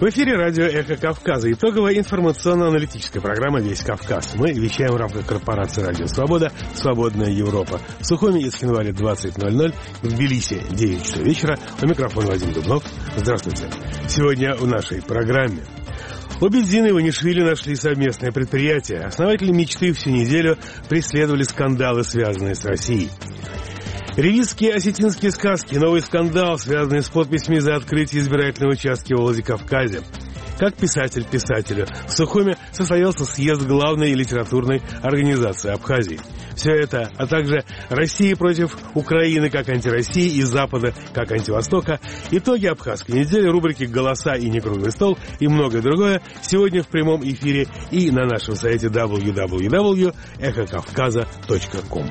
В эфире радио «Эхо Кавказа». Итоговая информационно-аналитическая программа «Весь Кавказ». Мы вещаем в рамках корпорации «Радио Свобода», «Свободная Европа». В Сухуми и Цхинвале 20:00, в Тбилиси 9 часов вечера. У микрофона Вадим Дубнов. Здравствуйте. Сегодня в нашей программе. Обидзин и Иванишвили нашли совместное предприятие. Основатели «Мечты» всю неделю преследовали скандалы, связанные с Россией. Ревизские осетинские сказки. Новый скандал, связанный с подписями за открытие избирательного участка в Владикавказе. Как писатель писателю. В Сухуме состоялся съезд главной литературной организации Абхазии. Все это, а также Россия против Украины как антироссии и Запада как антивостока, итоги абхазской недели, рубрики «Голоса» и «Некруглый стол» и многое другое сегодня в прямом эфире и на нашем сайте www.эхокавказа.ком.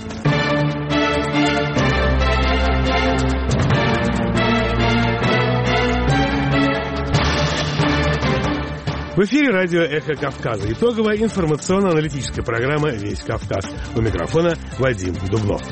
В эфире радио «Эхо Кавказа». Итоговая информационно-аналитическая программа «Весь Кавказ». У микрофона Вадим Дубнов.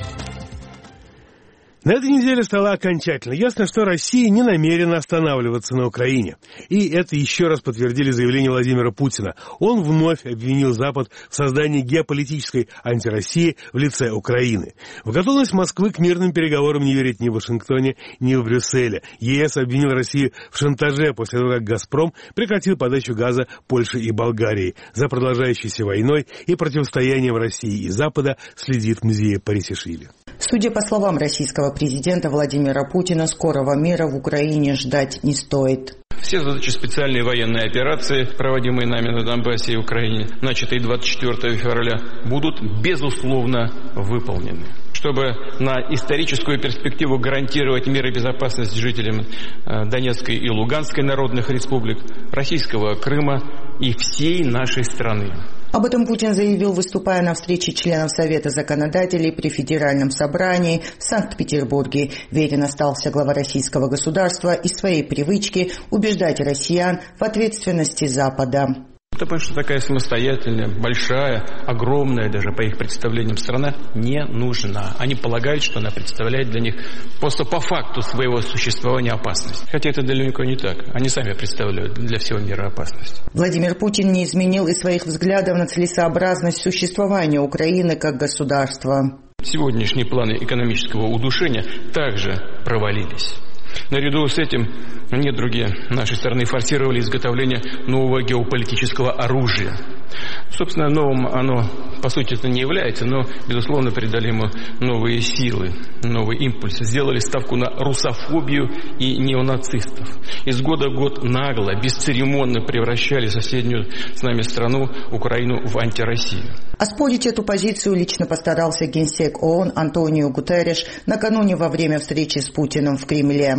На этой неделе стало окончательно ясно, что Россия не намерена останавливаться на Украине. И это еще раз подтвердили заявления Владимира Путина. Он вновь обвинил Запад в создании геополитической антироссии в лице Украины. В готовность Москвы к мирным переговорам не верит ни в Вашингтоне, ни в Брюсселе. ЕС обвинил Россию в шантаже после того, как «Газпром» прекратил подачу газа Польше и Болгарии. За продолжающейся войной и противостоянием России и Запада следит Мзия Парисишвили. Судя по словам российского президента Владимира Путина, скорого мира в Украине ждать не стоит. Все задачи специальной военной операции, проводимые нами на Донбассе и Украине, начатые 24 февраля, будут безусловно выполнены. Чтобы на историческую перспективу гарантировать мир и безопасность жителям Донецкой и Луганской народных республик, российского Крыма и всей нашей страны. Об этом Путин заявил, выступая на встрече членов Совета законодателей при Федеральном собрании в Санкт-Петербурге. Верен остался глава российского государства и своей привычке убеждать россиян в ответственности Запада. Потому что такая самостоятельная, большая, огромная даже по их представлениям страна не нужна. Они полагают, что она представляет для них просто по факту своего существования опасность. Хотя это далеко не так. Они сами представляют для всего мира опасность. Владимир Путин не изменил и своих взглядов на целесообразность существования Украины как государства. Сегодняшние планы экономического удушения также провалились. Наряду с этим недруги нашей страны форсировали изготовление нового геополитического оружия. Собственно, новым оно, по сути, это не является, но, безусловно, придали ему новые силы, новый импульс. Сделали ставку на русофобию и неонацистов. Из года в год нагло, бесцеремонно превращали соседнюю с нами страну, Украину, в антироссию. Оспорить эту позицию лично постарался генсек ООН Антонио Гутерриш накануне во время встречи с Путиным в Кремле.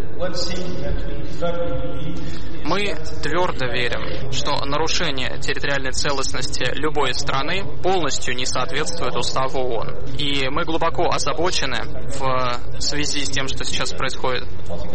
Мы твердо верим, что нарушение территориальной целостности любой страны полностью не соответствует Уставу ООН. И мы глубоко озабочены в связи с тем, что сейчас происходит.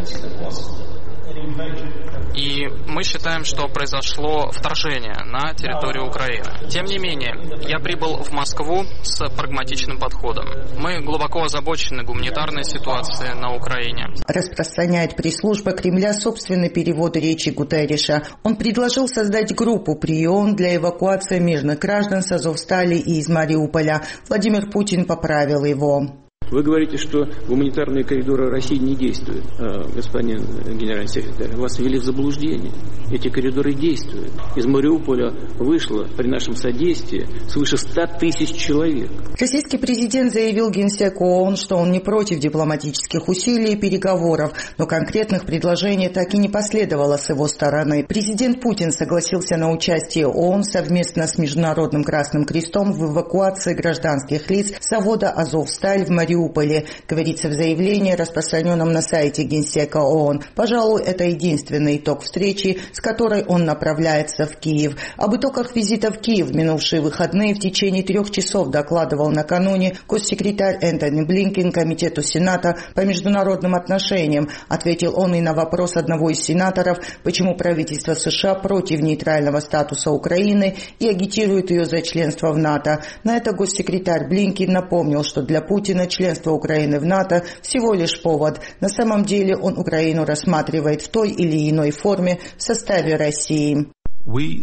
И мы считаем, что произошло вторжение на территорию Украины. Тем не менее, я прибыл в Москву с прагматичным подходом. Мы глубоко озабочены гуманитарной ситуацией на Украине. Распространяет пресс-служба Кремля собственный перевод речи Гутерриша. Он предложил создать группу при ООН для эвакуации мирных граждан с Азовстали и из Мариуполя. Владимир Путин поправил его. Вы говорите, что гуманитарные коридоры России не действуют, господин генеральный секретарь. Вас ввели в заблуждение. Эти коридоры действуют. Из Мариуполя вышло при нашем содействии свыше 100 тысяч человек. Российский президент заявил генсеку ООН, что он не против дипломатических усилий и переговоров, но конкретных предложений так и не последовало с его стороны. Президент Путин согласился на участие ООН совместно с Международным Красным Крестом в эвакуации гражданских лиц с завода «Азовсталь» в Мариуполе. Говорится в заявлении, распространенном на сайте Генсека ООН. Пожалуй, это единственный итог встречи, с которой он направляется в Киев. Об итогах визита в Киев в минувшие выходные в течение 3 часов докладывал накануне госсекретарь Энтони Блинкен Комитету Сената по международным отношениям. Ответил он и на вопрос одного из сенаторов, почему правительство США против нейтрального статуса Украины и агитирует ее за членство в НАТО. На это госсекретарь Блинкен напомнил, что для Путина член членство Украины в НАТО всего лишь повод. На самом деле он Украину рассматривает в той или иной форме в составе России. Мы не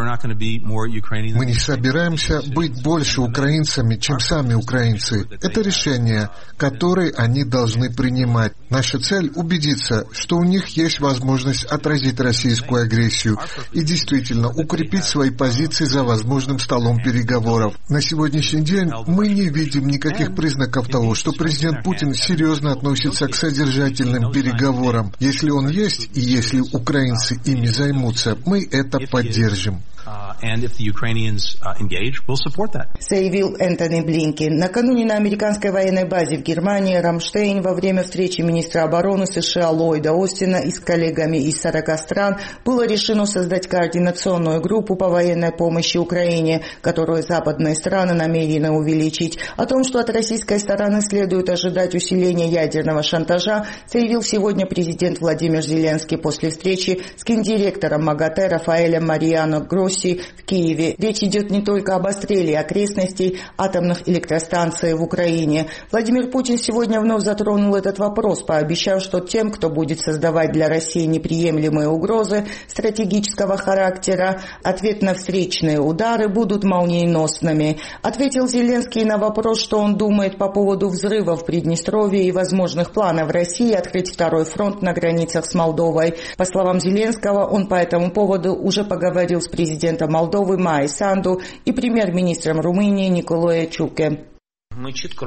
собираемся быть больше украинцами, чем сами украинцы. Это решение, которое они должны принимать. Наша цель — убедиться, что у них есть возможность отразить российскую агрессию и действительно укрепить свои позиции за возможным столом переговоров. На сегодняшний день мы не видим никаких признаков того, что президент Путин серьезно относится к содержательным переговорам. Если он есть, и если украинцы ими займутся, мы это поддержим. Заявил Энтони Блинкен. Накануне на американской военной базе в Германии Рамштейн во время встречи министра обороны США Ллойда Остина и с коллегами из 40 стран было решено создать координационную группу по военной помощи Украине, которую западные страны намерены увеличить. О том, что от российской стороны следует ожидать усиления ядерного шантажа, заявил сегодня президент Владимир Зеленский после встречи с гендиректором МАГАТЭ Рафаэлем Мариано Гросси в Киеве. Речь идет не только об обстреле окрестностей атомных электростанций в Украине. Владимир Путин сегодня вновь затронул этот вопрос, пообещав, что тем, кто будет создавать для России неприемлемые угрозы стратегического характера, ответ на встречные удары будут молниеносными. Ответил Зеленский на вопрос, что он думает по поводу взрыва в Приднестровье и возможных планов России открыть второй фронт на границах с Молдовой. По словам Зеленского, он по этому поводу уже поговорил с президентом Молдовы Майей Санду и премьер-министром Румынии Николаем Чуке. Мы четко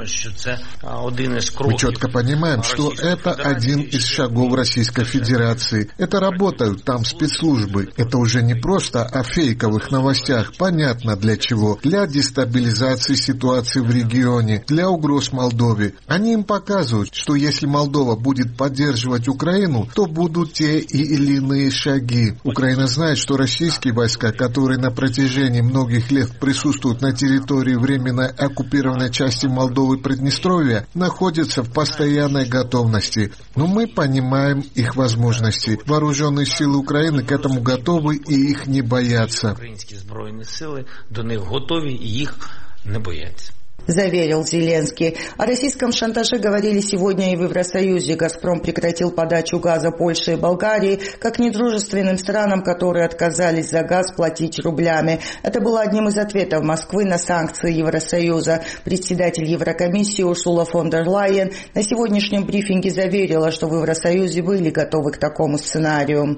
понимаем, что это один из шагов Российской Федерации. Это работают там спецслужбы. Это уже не просто о фейковых новостях. Понятно для чего. Для дестабилизации ситуации в регионе, для угроз Молдове. Они им показывают, что если Молдова будет поддерживать Украину, то будут те или иные шаги. Украина знает, что российские войска, которые на протяжении многих лет присутствуют на территории временно оккупированной части Молдовы и Приднестровья, находятся в постоянной готовности. Но мы понимаем их возможности. Вооруженные силы Украины к этому готовы и их не боятся. Украинские збройні сили до них готові і їх не бояться. Заверил Зеленский. О российском шантаже говорили сегодня и в Евросоюзе. «Газпром» прекратил подачу газа Польше и Болгарии как недружественным странам, которые отказались за газ платить рублями. Это было одним из ответов Москвы на санкции Евросоюза. Председатель Еврокомиссии Урсула фон дер Лайен на сегодняшнем брифинге заверила, что в Евросоюзе были готовы к такому сценарию.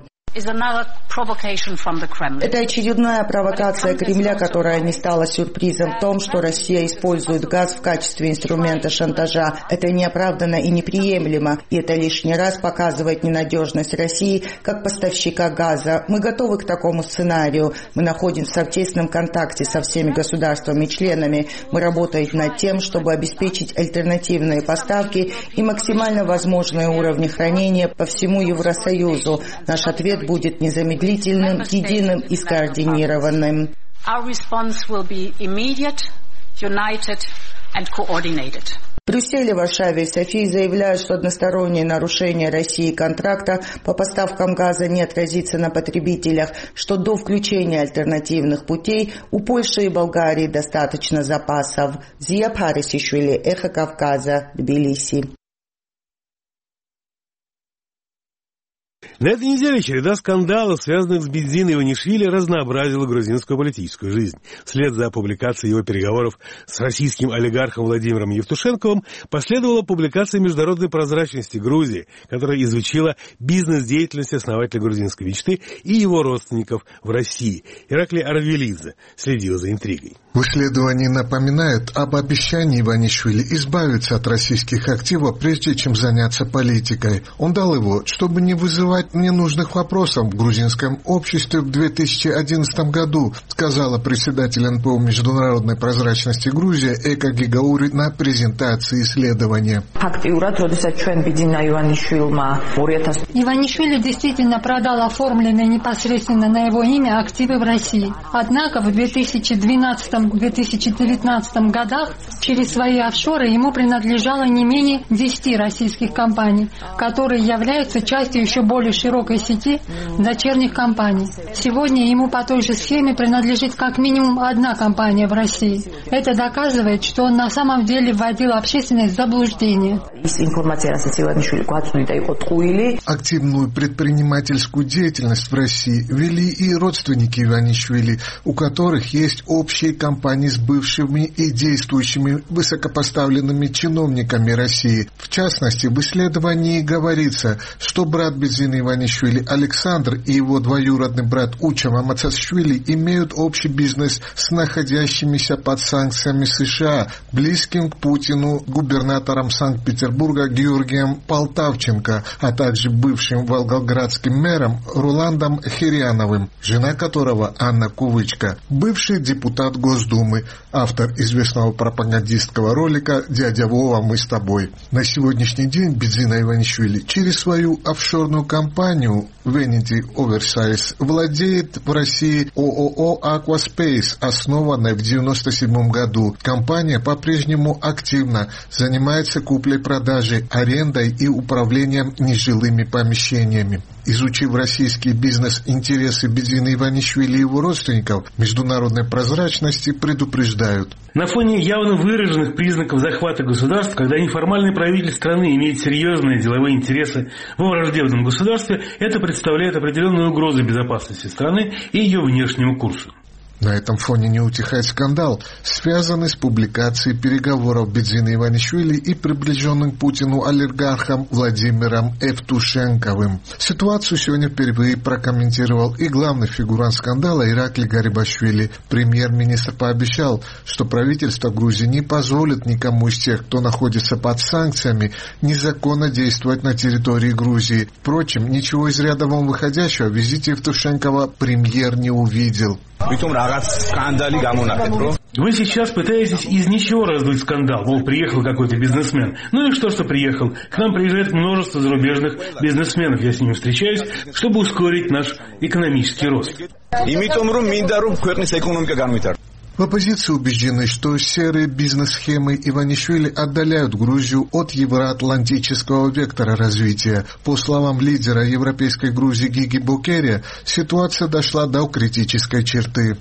Это очередная провокация Кремля, которая не стала сюрпризом в том, что Россия использует газ в качестве инструмента шантажа. Это неоправданно и неприемлемо, и это лишний раз показывает ненадежность России как поставщика газа. Мы готовы к такому сценарию. Мы находимся в тесном контакте со всеми государствами-членами. Мы работаем над тем, чтобы обеспечить альтернативные поставки и максимально возможные уровни хранения по всему Евросоюзу. Наш ответ будет незамедлительным, единым и скоординированным. В Брюсселе, Варшаве и Софии заявляют, что одностороннее нарушение России контракта по поставкам газа не отразится на потребителях, что до включения альтернативных путей у Польши и Болгарии достаточно запасов. Зия Парисишвили, Эхо Кавказа, Тбилиси. На этой неделе череда скандалов, связанных с Бензиной Иванишвили, разнообразила грузинскую политическую жизнь. Вслед за публикацией его переговоров с российским олигархом Владимиром Евтушенковым последовала публикация международной прозрачности Грузии, которая изучила бизнес-деятельность основателя грузинской мечты и его родственников в России. Ираклий Арвелидзе следил за интригой. В исследовании напоминают об обещании Иванишвили избавиться от российских активов, прежде чем заняться политикой. Он дал его, чтобы не вызывать ненужных вопросов в грузинском обществе в 2011 году, сказала председатель НПО международной прозрачности Грузия Эка Гигаури на презентации исследования. Иванишвили действительно продал оформленные непосредственно на его имя активы в России. Однако в 2012-2019 годах через свои офшоры ему принадлежало не менее 10 российских компаний, которые являются частью еще более широкой сети дочерних компаний. Сегодня ему по той же схеме принадлежит как минимум одна компания в России. Это доказывает, что он на самом деле вводил общественность в заблуждение. Активную предпринимательскую деятельность в России вели и родственники Иванишвили, у которых есть общие компании с бывшими и действующими высокопоставленными чиновниками России. В частности, в исследовании говорится, что брат Бедзины Иванишвили Александр и его двоюродный брат Уча Мамацашвили имеют общий бизнес с находящимися под санкциями США, близким к Путину губернатором Санкт-Петербурга Георгием Полтавченко, а также бывшим волгоградским мэром Руландом Хиряновым, жена которого Анна Кувычка, бывший депутат Госдумы, автор известного пропагандистского ролика «Дядя Вова, мы с тобой». На сегодняшний день Бедзина Иванишвили через свою офшорную компанию Vanity Oversize владеет в России ООО «Aquaspace», основанной в 1997 году. Компания по-прежнему активно занимается куплей-продажей, арендой и управлением нежилыми помещениями. Изучив российский бизнес-интересы Бедзины Иванишвили и его родственников, международной прозрачности предупреждают. На фоне явно выраженных признаков захвата государств, когда неформальный правитель страны имеет серьезные деловые интересы во враждебном государстве, это представляет определенную угрозу безопасности страны и ее внешнему курсу. На этом фоне не утихает скандал, связанный с публикацией переговоров Бедзины Иванишвили и приближенным к Путину олигархом Владимиром Евтушенковым. Ситуацию сегодня впервые прокомментировал и главный фигурант скандала Ираклий Гарибашвили. Премьер-министр пообещал, что правительство Грузии не позволит никому из тех, кто находится под санкциями, незаконно действовать на территории Грузии. Впрочем, ничего из ряда вон выходящего в визите Евтушенкова премьер не увидел. Вы сейчас пытаетесь из ничего раздуть скандал, мол, приехал какой-то бизнесмен. Ну и что приехал? К нам приезжает множество зарубежных бизнесменов, я с ними встречаюсь, чтобы ускорить наш экономический рост. В оппозиции убеждены, что серые бизнес-схемы Иванишвили отдаляют Грузию от евроатлантического вектора развития. По словам лидера европейской Грузии Гиги Бокерия, ситуация дошла до критической черты.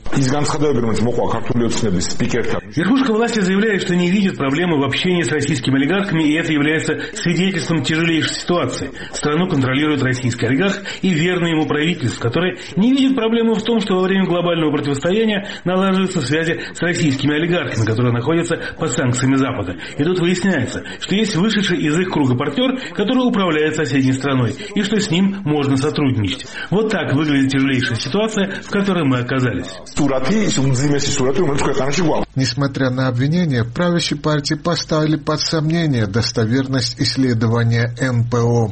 Верхушка власти заявляет, что не видит проблемы в общении с российскими олигархами, и это является свидетельством тяжелейшей ситуации. Страну контролирует российский олигарх и верное ему правительство, которое не видит проблемы в том, что во время глобального противостояния налаживаются связи с российскими олигархами, которые находятся под санкциями Запада. И тут выясняется, что есть вышедший из их круга партнер, который управляет соседней страной, и что с ним можно сотрудничать. Вот так выглядит тяжелейшая ситуация, в которой мы оказались. Несмотря на обвинения, правящей партии поставили под сомнение достоверность исследования НПО.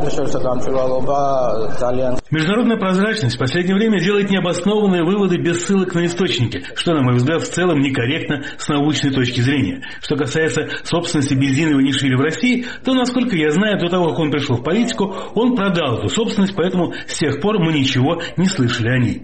Международная прозрачность в последнее время делает необоснованные выводы без ссылок на источники, что, на мой взгляд, в целом некорректно с научной точки зрения. Что касается собственности Бедзины Иванишвили в России, то, насколько я знаю, до того, как он пришел в политику, он продал эту собственность, поэтому с тех пор мы ничего не слышали о ней.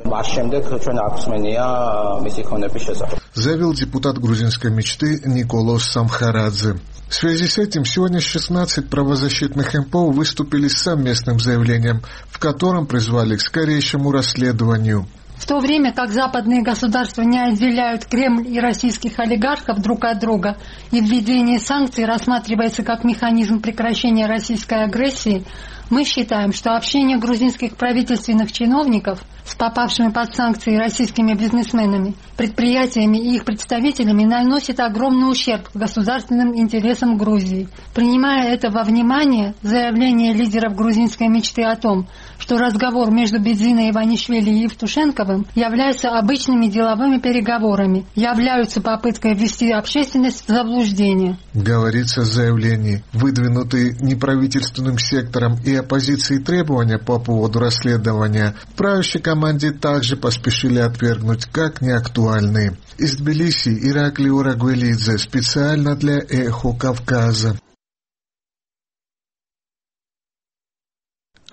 Заявил депутат грузинской мечты Николос Самхарадзе. В связи с этим сегодня 16 правозащитных НПО выступили с совместным заявлением, в котором призвали к скорейшему расследованию. В то время как западные государства не отделяют Кремль и российских олигархов друг от друга, и введение санкций рассматривается как механизм прекращения российской агрессии, мы считаем, что общение грузинских правительственных чиновников с попавшими под санкции российскими бизнесменами, предприятиями и их представителями наносит огромный ущерб государственным интересам Грузии. Принимая это во внимание, заявление лидеров грузинской мечты о том, что разговор между Бедзиной Иванишвили и Евтушенковым являются обычными деловыми переговорами, являются попыткой ввести общественность в заблуждение. Говорится в заявлении, выдвинутые неправительственным сектором и оппозицией требования по поводу расследования, правящей команде также поспешили отвергнуть как неактуальные. Из Тбилиси Ираклий Урагвелидзе специально для «Эхо Кавказа».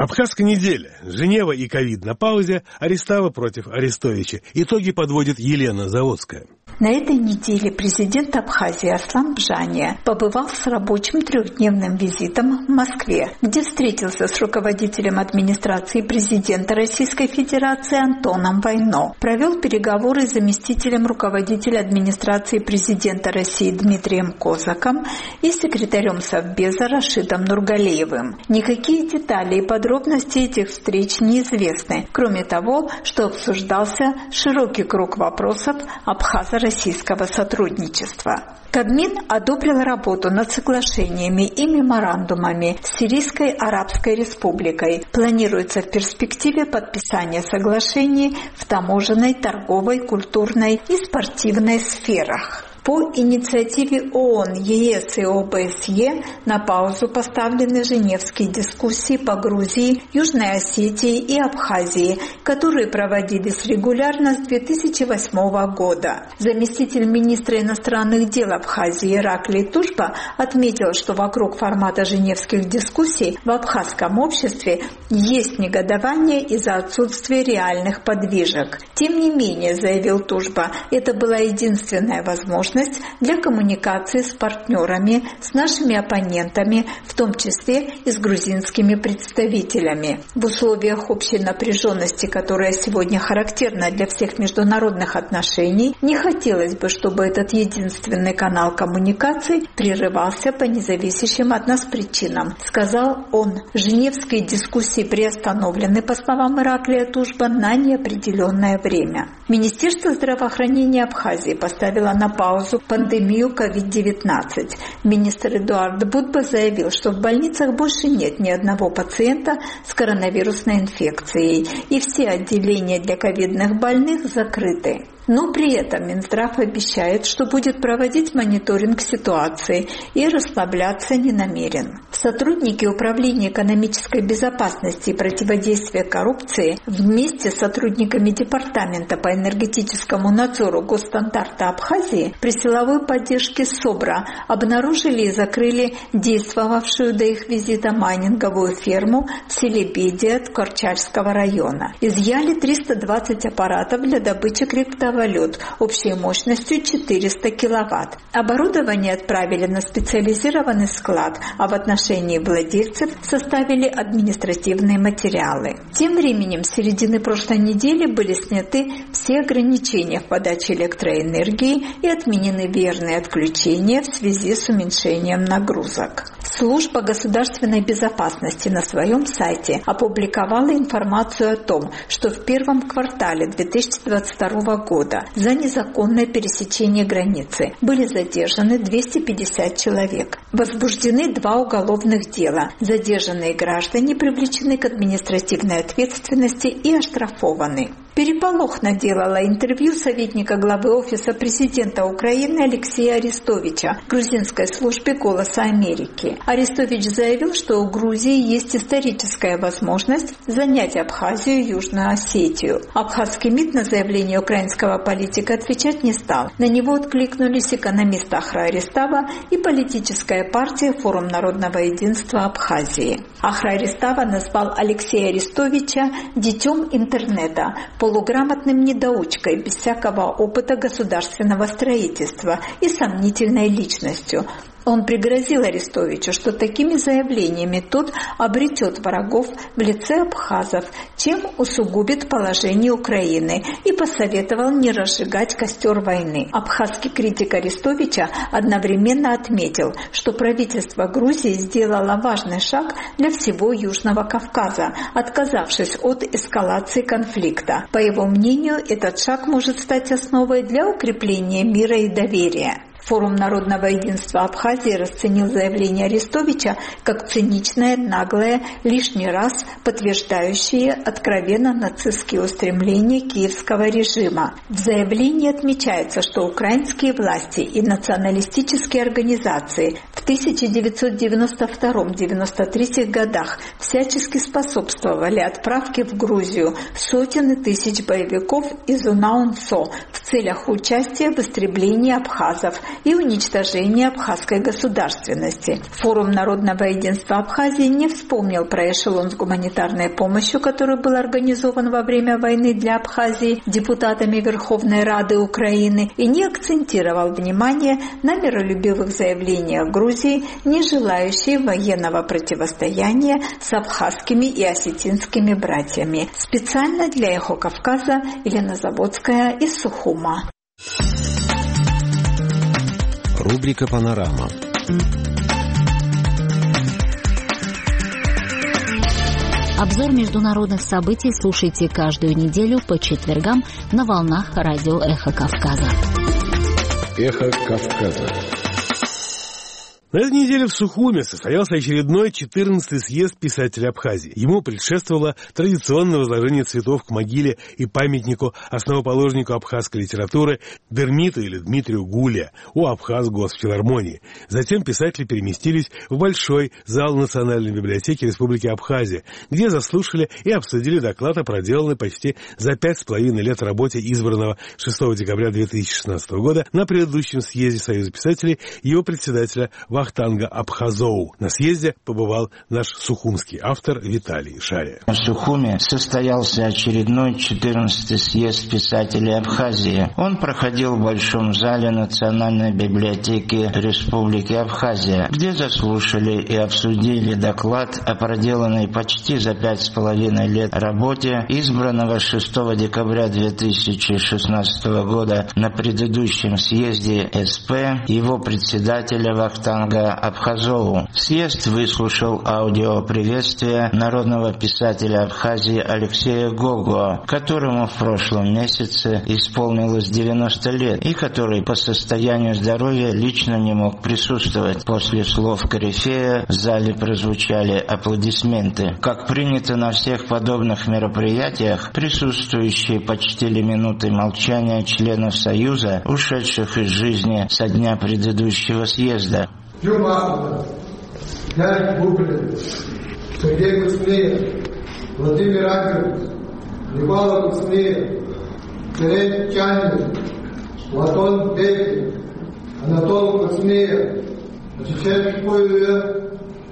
Абхазская неделя. Женева и ковид на паузе. Арестава против Арестовича. Итоги подводит Елена Заводская. На этой неделе президент Абхазии Арслан Бжания побывал с рабочим трехдневным визитом в Москве, где встретился с руководителем администрации президента Российской Федерации Антоном Войно, провел переговоры с заместителем руководителя администрации президента России Дмитрием Козаком и секретарем Совбеза Рашидом Нургалеевым. Никакие детали и подробности этих встреч неизвестны, кроме того, что обсуждался широкий круг вопросов абхазо-российского сотрудничества. Кабмин одобрил работу над соглашениями и меморандумами с Сирийской Арабской Республикой. Планируется в перспективе подписание соглашений в таможенной, торговой, культурной и спортивной сферах. По инициативе ООН, ЕС и ОБСЕ на паузу поставлены женевские дискуссии по Грузии, Южной Осетии и Абхазии, которые проводились регулярно с 2008 года. Заместитель министра иностранных дел Абхазии Ираклий Тушба отметил, что вокруг формата женевских дискуссий в абхазском обществе есть негодование из-за отсутствия реальных подвижек. Тем не менее, заявил Тушба, это была единственная возможность для коммуникации с партнерами, с нашими оппонентами, в том числе и с грузинскими представителями. В условиях общей напряженности, которая сегодня характерна для всех международных отношений, не хотелось бы, чтобы этот единственный канал коммуникаций прерывался по независящим от нас причинам, сказал он. Женевские дискуссии приостановлены, по словам Ираклия Тушба, на неопределенное время. Министерство здравоохранения Абхазии поставило на паузу пандемию COVID-19. Министр Эдуард Будба заявил, что в больницах больше нет ни одного пациента с коронавирусной инфекцией, и все отделения для ковидных больных закрыты. Но при этом Минздрав обещает, что будет проводить мониторинг ситуации и расслабляться не намерен. Сотрудники Управления экономической безопасности и противодействия коррупции вместе с сотрудниками Департамента по энергетическому надзору Госстандарта Абхазии при силовой поддержке СОБРа обнаружили и закрыли действовавшую до их визита майнинговую ферму в селе Бедия Ткачарского района. Изъяли 320 аппаратов для добычи криптовалют общей мощностью 400 киловатт. Оборудование отправили на специализированный склад, а в отношении владельцев составили административные материалы. Тем временем с середины прошлой недели были сняты все ограничения в подаче электроэнергии и отменены верные отключения в связи с уменьшением нагрузок. Служба государственной безопасности на своем сайте опубликовала информацию о том, что в первом квартале 2022 года за незаконное пересечение границы были задержаны 250 человек. Возбуждены 2 уголовных дела. Задержанные граждане привлечены к административной ответственности и оштрафованы. Переполох наделало интервью советника главы Офиса президента Украины Алексея Арестовича грузинской службе «Голоса Америки». Арестович заявил, что у Грузии есть историческая возможность занять Абхазию и Южную Осетию. Абхазский МИД на заявление украинского политика отвечать не стал. На него откликнулись экономист Ахра Арестава и политическая партия «Форум народного единства Абхазии». Ахра Арестава назвал Алексея Арестовича «детем интернета», полуграмотным недоучкой без всякого опыта государственного строительства и сомнительной личностью. Он пригрозил Арестовичу, что такими заявлениями тот обретет врагов в лице абхазов, чем усугубит положение Украины, и посоветовал не разжигать костер войны. Абхазский критик Арестовича одновременно отметил, что правительство Грузии сделало важный шаг для всего Южного Кавказа, отказавшись от эскалации конфликта. По его мнению, этот шаг может стать основой для укрепления мира и доверия. Форум народного единства Абхазии расценил заявление Арестовича как циничное, наглое, лишний раз подтверждающее откровенно нацистские устремления киевского режима. В заявлении отмечается, что украинские власти и националистические организации в 1992-1993 годах всячески способствовали отправке в Грузию сотен и тысяч боевиков из УНАУНСО в целях участия в истреблении абхазов, и уничтожения абхазской государственности. Форум народного единства Абхазии не вспомнил про эшелон с гуманитарной помощью, который был организован во время войны для Абхазии депутатами Верховной Рады Украины, и не акцентировал внимание на миролюбивых заявлениях Грузии, не желающей военного противостояния с абхазскими и осетинскими братьями. Специально для «Эхо Кавказа» Елена Заводская из Сухума. Рубрика «Панорама». Обзор международных событий слушайте каждую неделю по четвергам на волнах радио «Эхо Кавказа». «Эхо Кавказа». На этой неделе в Сухуме состоялся очередной 14-й съезд писателей Абхазии. Ему предшествовало традиционное возложение цветов к могиле и памятнику основоположнику абхазской литературы Дермиту или Дмитрию Гуле у Абхаз-Госфилармонии. Затем писатели переместились в большой зал Национальной библиотеки Республики Абхазия, где заслушали и обсудили доклад о проделанной почти за 5,5 лет работе избранного 6 декабря 2016 года на предыдущем съезде Союза писателей его председателя Вахтанга Абхазоу. На съезде побывал наш сухумский автор Виталий Шария. В Сухуме состоялся очередной 14-й съезд писателей Абхазии. Он проходил в Большом зале Национальной библиотеки Республики Абхазия, где заслушали и обсудили доклад о проделанной почти за 5,5 лет работе избранного 6 декабря 2016 года на предыдущем съезде СП его председателя Вахтанга Абхазоу. Съезд выслушал аудиоприветствие народного писателя Абхазии Алексея Гого, которому в прошлом месяце исполнилось 90 лет и который по состоянию здоровья лично не мог присутствовать. После слов корифея в зале прозвучали аплодисменты. Как принято на всех подобных мероприятиях, присутствующие почтили минутой молчания членов Союза, ушедших из жизни со дня предыдущего съезда. Сергей Куцнеев, Владимир Агров, Никола Куцнеев, Терен Чанин, Платон Бекин, Анатол Куцнеев, Чечен Куеве,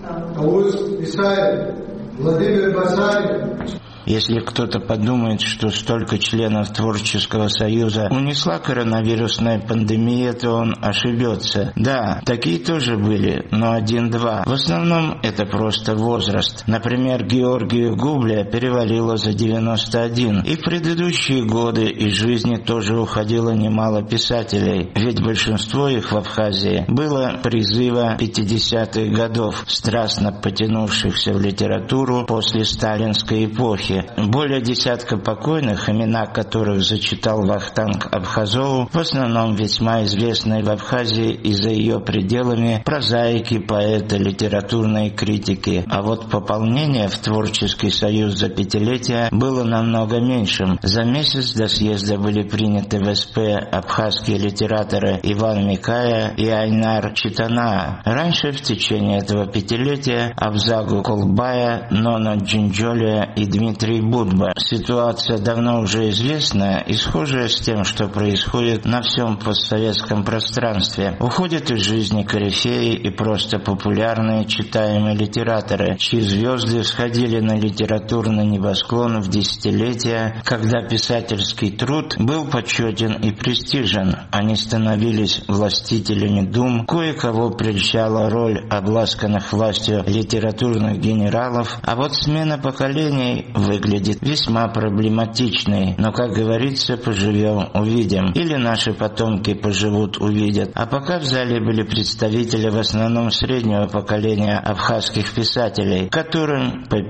Кауз Исаев, Владимир Басарин. Если кто-то подумает, что столько членов Творческого союза унесла коронавирусная пандемия, то он ошибется. Да, такие тоже были, но 1-2. В основном это просто возраст. Например, Георгию Губле перевалило за 91. И в предыдущие годы из жизни тоже уходило немало писателей. Ведь большинство их в Абхазии было призыва 50-х годов, страстно потянувшихся в литературу после сталинской эпохи. Более десятка покойных, имена которых зачитал Вахтанг Абхазоу, в основном весьма известные в Абхазии и за ее пределами прозаики, поэты, литературные критики. А вот пополнение в Творческий союз за 5-летие было намного меньшим. За месяц до съезда были приняты в СП абхазские литераторы Иван Микая и Айнар Читана. Раньше в течение этого 5-летия Абзагу Колбая, Нона Джинджолия и Дмитрий Будба. Ситуация давно уже известна и схожая с тем, что происходит на всем постсоветском пространстве. Уходят из жизни корифеи и просто популярные читаемые литераторы, чьи звезды всходили на литературный небосклон в десятилетия, когда писательский труд был почетен и престижен. Они становились властителями дум, кое-кого прельщала роль обласканных властью литературных генералов, а вот смена поколений выглядит весьма проблематичной. Но, как говорится, поживем — увидим. Или наши потомки поживут — увидят. А пока в зале были представители в основном среднего поколения абхазских писателей, которым по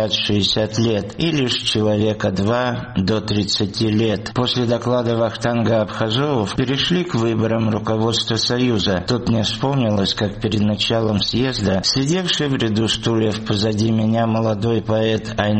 50-60 лет, и лишь человека 2 до 30 лет. После доклада Вахтанга Абхазоу перешли к выборам руководства Союза. Тут мне вспомнилось, как перед началом съезда сидевший в ряду стульев позади меня молодой поэт Айнар Читана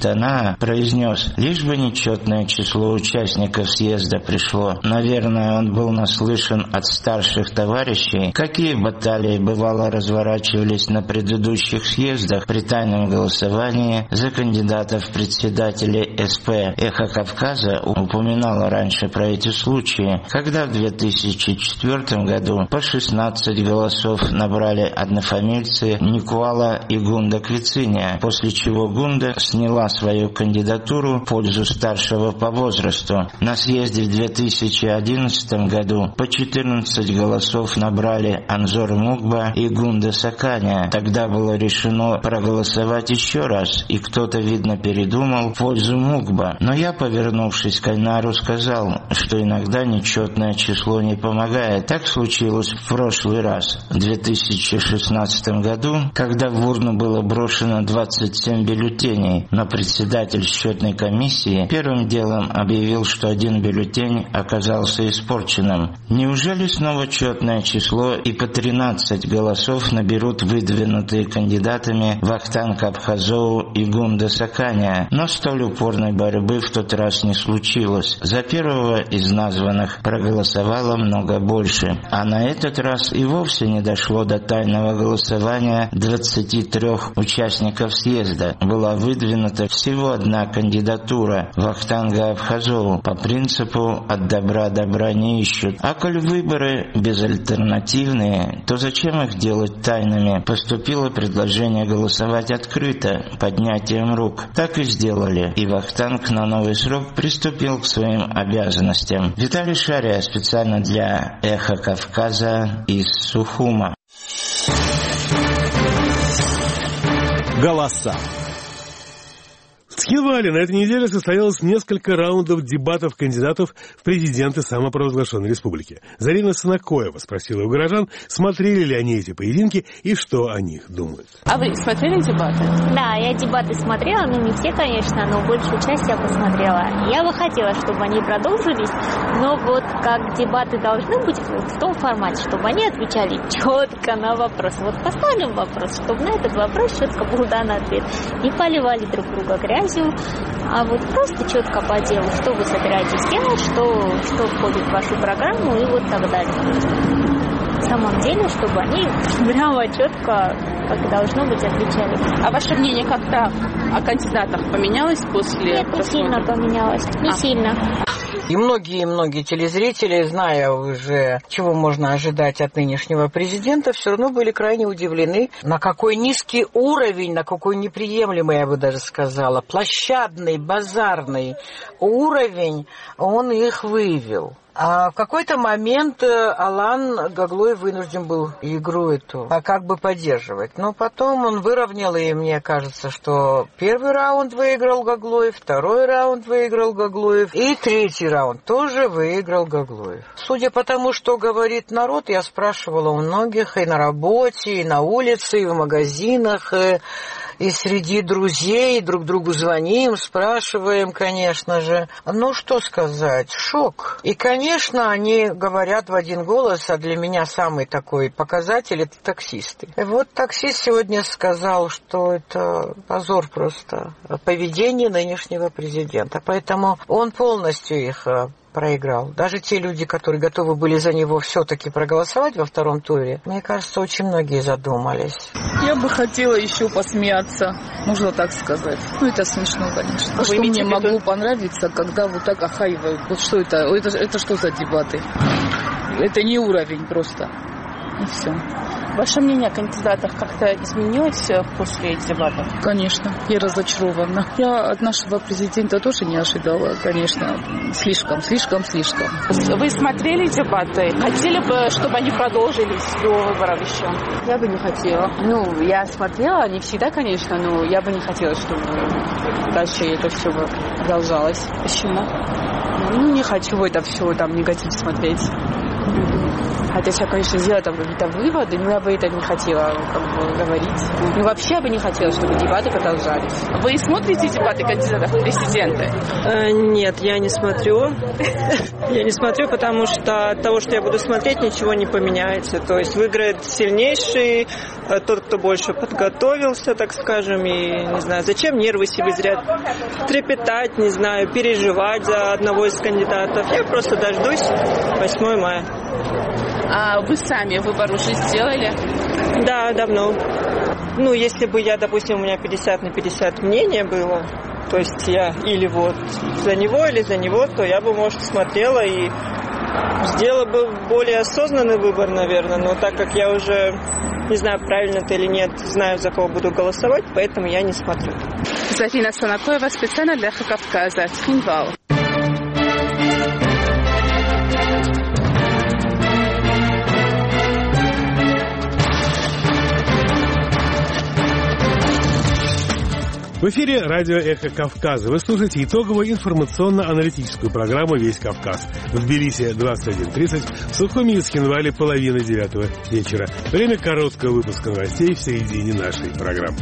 Чистана произнес: лишь бы нечетное число участников съезда пришло. Наверное, он был наслышан от старших товарищей, какие баталии бывало разворачивались на предыдущих съездах при тайном голосовании за кандидатов в председатели СП. «Эхо Кавказа» упоминало раньше про эти случаи, когда в 2004 году по 16 голосов набрали однофамильцы Никуала и Гунда Квициния, после чего Гунда сняла свою кандидатуру в пользу старшего по возрасту. На съезде в 2011 году по 14 голосов набрали Анзор Мукба и Гунда Саканя. Тогда было решено проголосовать еще раз, и кто-то, видно, передумал в пользу Мукба. Но я, повернувшись к Айнару, сказал, что иногда нечетное число не помогает. Так случилось в прошлый раз, в 2016 году, когда в урну было брошено 27 бюллетеней, но председатель счетной комиссии первым делом объявил, что один бюллетень оказался испорченным. Неужели снова четное число и по 13 голосов наберут выдвинутые кандидатами Вахтанг Абхазоу и Гунда Саканя? Но столь упорной борьбы в тот раз не случилось. За первого из названных проголосовало много больше. А на этот раз и вовсе не дошло до тайного голосования 23 участников съезда. Была выдвинута всего одна кандидатура — Вахтанга Абхазоу, по принципу «от добра добра не ищут». А коль выборы безальтернативные, то зачем их делать тайными? Поступило предложение голосовать открыто, поднятием рук. Так и сделали, и Вахтанг на новый срок приступил к своим обязанностям. Виталий Шария специально для «Эхо Кавказа» из Сухума. Голоса. В Цхинвале на этой неделе состоялось несколько раундов дебатов кандидатов в президенты самопровозглашенной республики. Зарина Санакоева спросила у горожан, смотрели ли они эти поединки и что о них думают. А вы смотрели дебаты? Да, я дебаты смотрела, не все, конечно, но большую часть я посмотрела. Я бы хотела, чтобы они продолжились, но вот как дебаты должны быть в том формате, чтобы они отвечали четко на вопрос. Вот поставим вопрос, чтобы на этот вопрос четко был дан ответ. Не поливали друг друга грязью, а вот просто четко по делу, что вы собираетесь делать, что входит в вашу программу и вот так далее. На самом деле, чтобы они прямо четко, как должно быть, отвечали. А ваше мнение как-то о кандидатах поменялось после Нет, не сильно поменялось, не сильно. И многие телезрители, зная уже, чего можно ожидать от нынешнего президента, все равно были крайне удивлены, на какой низкий уровень, на какой неприемлемый, я бы даже сказала, площадный, базарный уровень он их вывел. А в какой-то момент Алан Гаглоев вынужден был игру эту как бы поддерживать. Но потом он выровнял, и мне кажется, что первый раунд выиграл Гаглоев, второй раунд выиграл Гаглоев, и третий раунд тоже выиграл Гаглоев. Судя по тому, что говорит народ, я спрашивала у многих и на работе, и на улице, и в магазинах, и среди друзей, друг другу звоним, спрашиваем, конечно же. Ну, что сказать, шок. И, конечно, они говорят в один голос, а для меня самый такой показатель — это таксисты. И вот таксист сегодня сказал, что это позор просто поведение нынешнего президента. Поэтому он полностью их проиграл. Даже те люди, которые готовы были за него все-таки проголосовать во втором туре, мне кажется, очень многие задумались. Я бы хотела еще посмеяться, можно так сказать. Ну, это смешно, конечно. Что мне могло понравиться, когда вот так охаивают. Вот что это? Это что за дебаты? Это не уровень просто. И все. Ваше мнение о кандидатах как-то изменилось после этих дебатов? Конечно, я разочарована. Я от нашего президента тоже не ожидала, конечно. Слишком. Вы смотрели дебаты? Хотели бы, чтобы они продолжились до выборов еще? Я бы не хотела. Ну, я смотрела, не всегда, конечно, но я бы не хотела, чтобы дальше это все продолжалось. Почему? Ну, не хочу это все там негатив смотреть. Хотя человек, конечно, сделал там какие-то выводы, но я бы это не хотела говорить. Ну, вообще я бы не хотела, чтобы дебаты продолжались. Вы смотрите дебаты кандидатов в президенты? Нет, я не смотрю. Я не смотрю, потому что от того, что я буду смотреть, ничего не поменяется. То есть выиграет сильнейший, тот, кто больше подготовился, так скажем, и, не знаю, зачем нервы себе зря трепетать, не знаю, переживать за одного из кандидатов. Я просто дождусь 8 мая. А вы сами выбор уже сделали? Да, давно. Ну, если бы я, допустим, у меня 50/50 мнение было, то есть я или вот за него, или за него, то я бы, может, смотрела и сделала бы более осознанный выбор, наверное. Но так как я уже не знаю, правильно это или нет, знаю, за кого буду голосовать, поэтому я не смотрю. Зарина Санакоева специально для Эхо Кавказа. Цхинвал. В эфире радио «Эхо Кавказа». Вы слушаете итоговую информационно-аналитическую программу «Весь Кавказ». В Тбилиси 21:30, в Сухуми и Цхинвале 8:30 вечера. Время короткого выпуска новостей в середине нашей программы.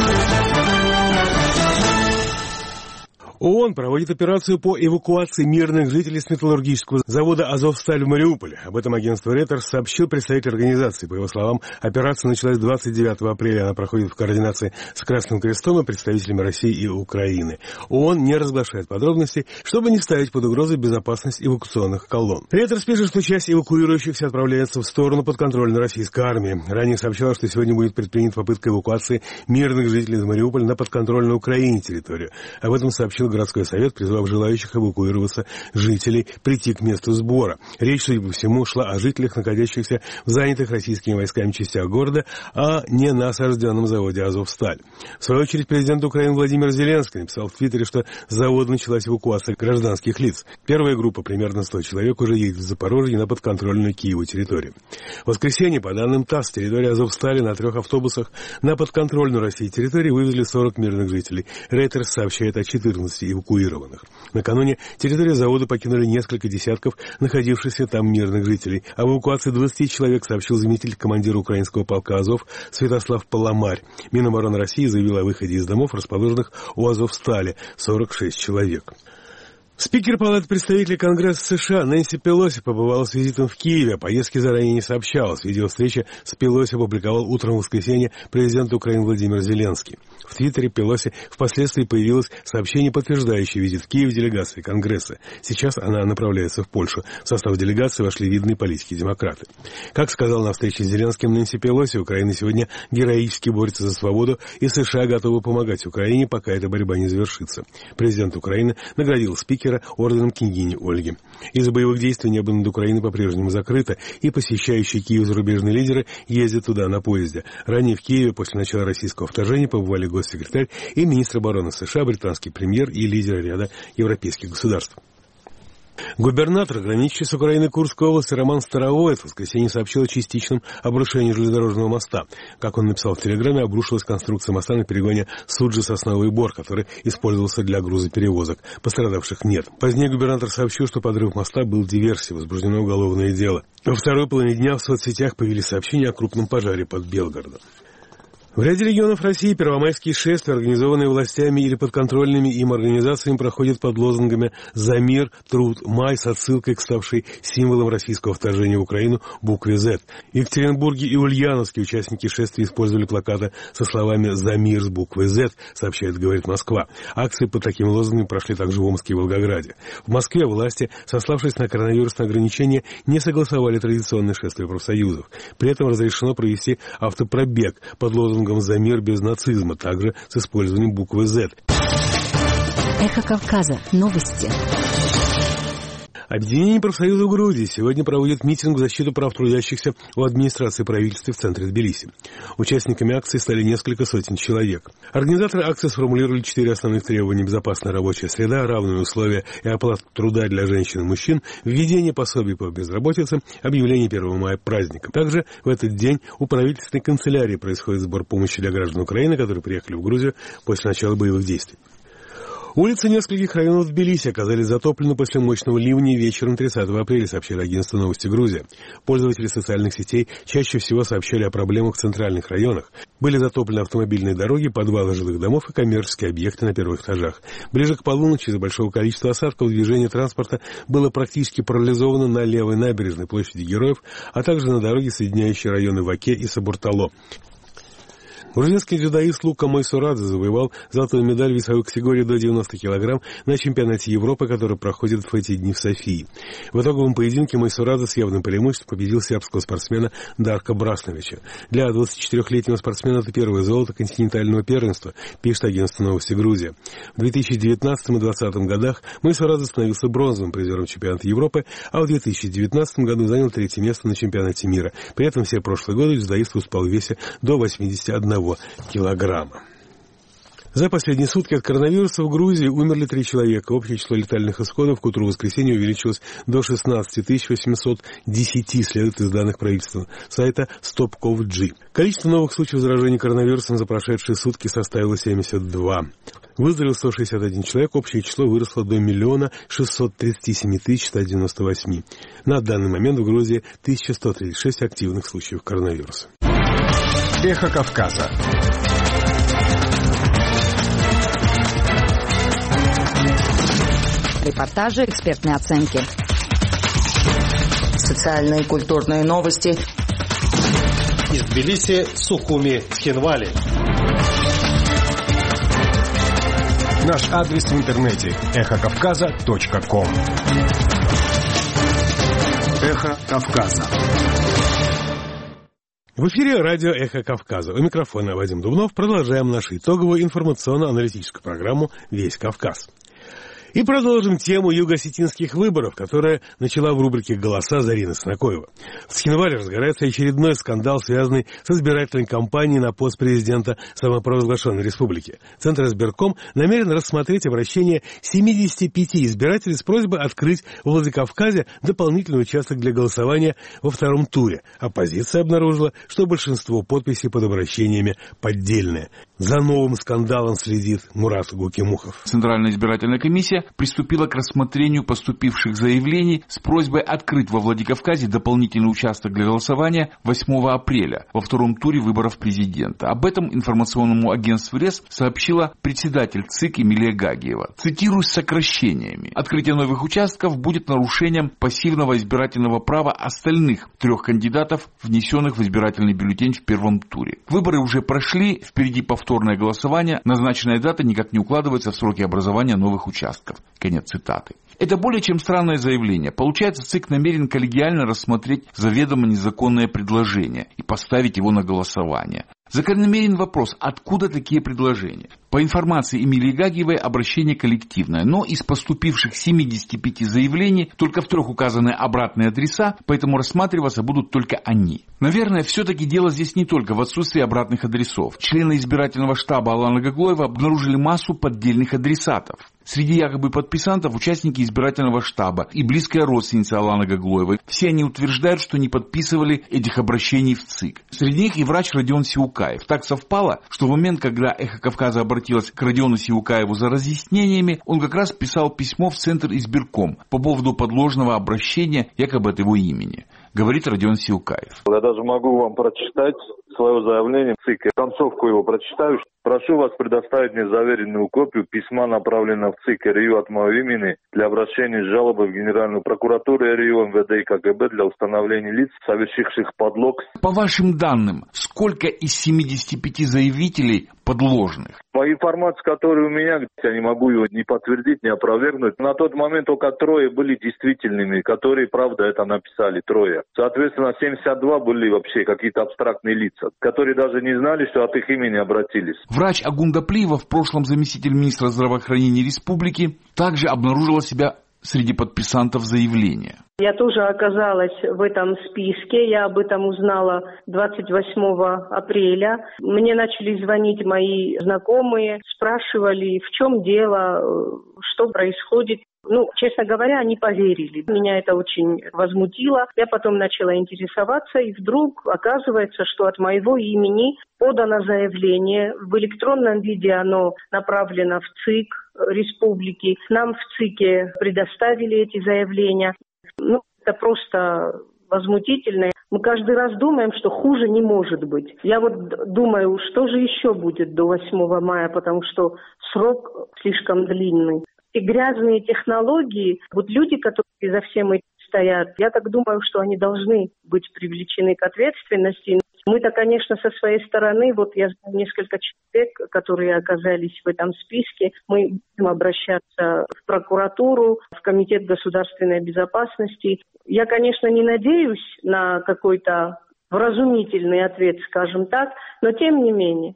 ООН проводит операцию по эвакуации мирных жителей с металлургического завода «Азовсталь» в Мариуполе. Об этом агентство Reuters сообщил представитель организации. По его словам, операция началась 29 апреля. Она проходит в координации с Красным Крестом и представителями России и Украины. ООН не разглашает подробностей, чтобы не ставить под угрозу безопасность эвакуационных колонн. Reuters пишет, что часть эвакуирующихся отправляется в сторону подконтрольной российской армии. Ранее сообщалось, что сегодня будет предпринята попытка эвакуации мирных жителей из Мариуполя на подконтрольную Украине территорию. Об этом сообщил городской совет, призвав желающих эвакуироваться жителей прийти к месту сбора. Речь, судя по всему, шла о жителях, находящихся в занятых российскими войсками частях города, а не на осажденном заводе «Азовсталь». В свою очередь, президент Украины Владимир Зеленский написал в Твиттере, что с завода началась эвакуация гражданских лиц. Первая группа, примерно 100 человек, уже едет в Запорожье на подконтрольную Киеву территорию. В воскресенье, по данным ТАСС, с территории «Азовстали» на 3 автобусах на подконтрольную России территории вывезли 40 мирных жителей. Reuters сообщает о 14 эвакуированных. Накануне территорию завода покинули несколько десятков находившихся там мирных жителей. Об эвакуации 20 человек сообщил заместитель командира украинского полка «Азов» Святослав Паламарь. Минобороны России заявила о выходе из домов, расположенных у «Азовстали», 46 человек. Спикер Палаты представителей Конгресса США Нэнси Пелоси побывала с визитом в Киеве. О поездке заранее не сообщалось. Видеовстреча с Пелоси опубликовал утром в воскресенье президент Украины Владимир Зеленский. В Твиттере Пелоси впоследствии появилось сообщение, подтверждающее визит в Киев делегации Конгресса. Сейчас она направляется в Польшу. В состав делегации вошли видные политики-демократы. Как сказал на встрече с Зеленским Нэнси Пелоси, Украина сегодня героически борется за свободу, и США готовы помогать Украине, пока эта борьба не завершится. Президент Украины наградил спикера орденом княгини Ольги. Из-за боевых действий небо над Украиной по-прежнему закрыто, и посещающие Киев зарубежные лидеры ездят туда на поезде. Ранее в Киеве после начала российского вторжения побывали госсекретарь и министр обороны США, британский премьер и лидеры ряда европейских государств. Губернатор, граничащий с Украиной Курской области, Роман Старовоет в воскресенье сообщил о частичном обрушении железнодорожного моста. Как он написал в Телеграме, обрушилась конструкция моста на перегоне Суджи-Сосновый Бор, который использовался для грузоперевозок. Пострадавших нет. Позднее губернатор сообщил, что подрыв моста был диверсией, возбуждено уголовное дело. Во второй половине дня в соцсетях появились сообщения о крупном пожаре под Белгородом. В ряде регионов России первомайские шествия, организованные властями или подконтрольными им организациями, проходят под лозунгами «За мир, труд, май» с отсылкой к ставшей символом российского вторжения в Украину букве «Z». В Екатеринбурге и Ульяновске участники шествия использовали плакаты со словами «За мир» с буквой «Z», сообщает «Говорит Москва». Акции под такими лозунгами прошли также в Омске и Волгограде. В Москве власти, сославшись на коронавирусные ограничения, не согласовали традиционные шествия профсоюзов. При этом разрешено провести автопробег под лозунгом «За мир без нацизма», также с использованием буквы «Z». Эхо Кавказа. Новости. Объединение профсоюзов Грузии сегодня проводит митинг в защиту прав трудящихся у администрации правительства в центре Тбилиси. Участниками акции стали несколько сотен человек. Организаторы акции сформулировали 4 основных требования: безопасная рабочая среда, равные условия и оплата труда для женщин и мужчин, введение пособий по безработице, объявление 1 мая праздником. Также в этот день у правительственной канцелярии происходит сбор помощи для граждан Украины, которые приехали в Грузию после начала боевых действий. Улицы нескольких районов Тбилиси оказались затоплены после мощного ливня вечером 30 апреля, сообщили агентство «Новости Грузия». Пользователи социальных сетей чаще всего сообщали о проблемах в центральных районах. Были затоплены автомобильные дороги, подвалы жилых домов и коммерческие объекты на первых этажах. Ближе к полуночи из-за большого количества осадков движение транспорта было практически парализовано на левой набережной площади Героев, а также на дороге, соединяющей районы Ваке и Сабуртало. Грузинский дзюдоист Лука Майсурадзе завоевал золотую медаль в весовой категории до 90 килограмм на чемпионате Европы, который проходит в эти дни в Софии. В итоговом поединке Майсурадзе с явным преимуществом победил сербского спортсмена Дарка Брасновича. Для 24-летнего спортсмена это первое золото континентального первенства, пишет агентство «Новости Грузия». В 2019 и 2020 годах Майсурадзе становился бронзовым призером чемпионата Европы, а в 2019 году занял третье место на чемпионате мира. При этом все прошлые годы дзюдоист выступал в весе до 81 килограмма. За последние сутки от коронавируса в Грузии умерли 3 человека. Общее число летальных исходов к утру воскресенья увеличилось до 16 810, следует из данных правительства сайта Stop-Covid. Количество новых случаев заражения коронавирусом за прошедшие сутки составило 72. Выздоровел 161 человек, общее число выросло до 1 637 198. На данный момент в Грузии 1136 активных случаев коронавируса. Эхо Кавказа. Репортажи, экспертные оценки. Социальные и культурные новости. Из Тбилиси, Сухуми, Цхинвали. Наш адрес в интернете эхокавказа.ком. Эхо Кавказа. В эфире радио «Эхо Кавказа». У микрофона Вадим Дубнов. Продолжаем нашу итоговую информационно-аналитическую программу «Весь Кавказ». И продолжим тему юго-осетинских выборов, которая начала в рубрике «Голоса» Зарина Снакоева. В Цхинвале разгорается очередной скандал, связанный с избирательной кампанией на пост президента самопровозглашенной республики. Центр избирком намерен рассмотреть обращение 75 избирателей с просьбой открыть в Владикавказе дополнительный участок для голосования во втором туре. Оппозиция обнаружила, что большинство подписей под обращениями поддельные. За новым скандалом следит Мурат Гукимухов. Центральная избирательная комиссия приступила к рассмотрению поступивших заявлений с просьбой открыть во Владикавказе дополнительный участок для голосования 8 апреля во втором туре выборов президента. Об этом информационному агентству РЕС сообщила председатель ЦИК Эмилия Гагиева. Цитирую с сокращениями. Открытие новых участков будет нарушением пассивного избирательного права остальных 3 кандидатов, внесенных в избирательный бюллетень в первом туре. Выборы уже прошли, впереди повторное голосование, назначенная дата никак не укладывается в сроки образования новых участков. Конец цитаты. Это более чем странное заявление. Получается, ЦИК намерен коллегиально рассмотреть заведомо незаконное предложение и поставить его на голосование. Закономерен вопрос, откуда такие предложения? По информации Эмилии Гагиевой, обращение коллективное, но из поступивших 75 заявлений только в 3 указаны обратные адреса, поэтому рассматриваться будут только они. Наверное, все-таки дело здесь не только в отсутствии обратных адресов. Члены избирательного штаба Алана Гаглоева обнаружили массу поддельных адресатов. Среди якобы подписантов участники избирательного штаба и близкая родственница Алана Гаглоевой. Все они утверждают, что не подписывали этих обращений в ЦИК. Среди них и врач Родион Сиукаев. Так совпало, что в момент, когда «Эхо Кавказа» обратилась к Родиону Сиукаеву за разъяснениями, он как раз писал письмо в Центр избирком по поводу подложного обращения якобы от его имени. Говорит Родион Сиукаев. Я даже могу вам прочитать свое заявление в ЦИК. Концовку его прочитаю. Прошу вас предоставить мне заверенную копию письма, направленного в ЦИК РИО от моего имени для обращения с жалобой в Генеральную прокуратуру РИО, МВД и КГБ для установления лиц, совершивших подлог. По вашим данным, сколько из 75 заявителей подложных? По информации, которая у меня, я не могу его ни подтвердить, ни опровергнуть. На тот момент только 3 были действительными, которые, правда, это написали, 3. Соответственно, 72 были вообще какие-то абстрактные лица, которые даже не знали, что от их имени обратились. Врач Агунда Плиева, в прошлом заместитель министра здравоохранения республики, также обнаружила себя среди подписантов заявления. Я тоже оказалась в этом списке. Я об этом узнала 28 апреля. Мне начали звонить мои знакомые, спрашивали, в чем дело, что происходит. Честно говоря, они поверили. Меня это очень возмутило. Я потом начала интересоваться, и вдруг оказывается, что от моего имени подано заявление. В электронном виде оно направлено в ЦИК республики. Нам в ЦИКе предоставили эти заявления. Это просто возмутительно. Мы каждый раз думаем, что хуже не может быть. Я думаю, что же еще будет до 8 мая, потому что срок слишком длинный. И грязные технологии, люди, которые за всем этим стоят, я так думаю, что они должны быть привлечены к ответственности. Мы-то, конечно, со своей стороны, я знаю несколько человек, которые оказались в этом списке, мы будем обращаться в прокуратуру, в Комитет государственной безопасности. Я, конечно, не надеюсь на какой-то вразумительный ответ, скажем так, но тем не менее.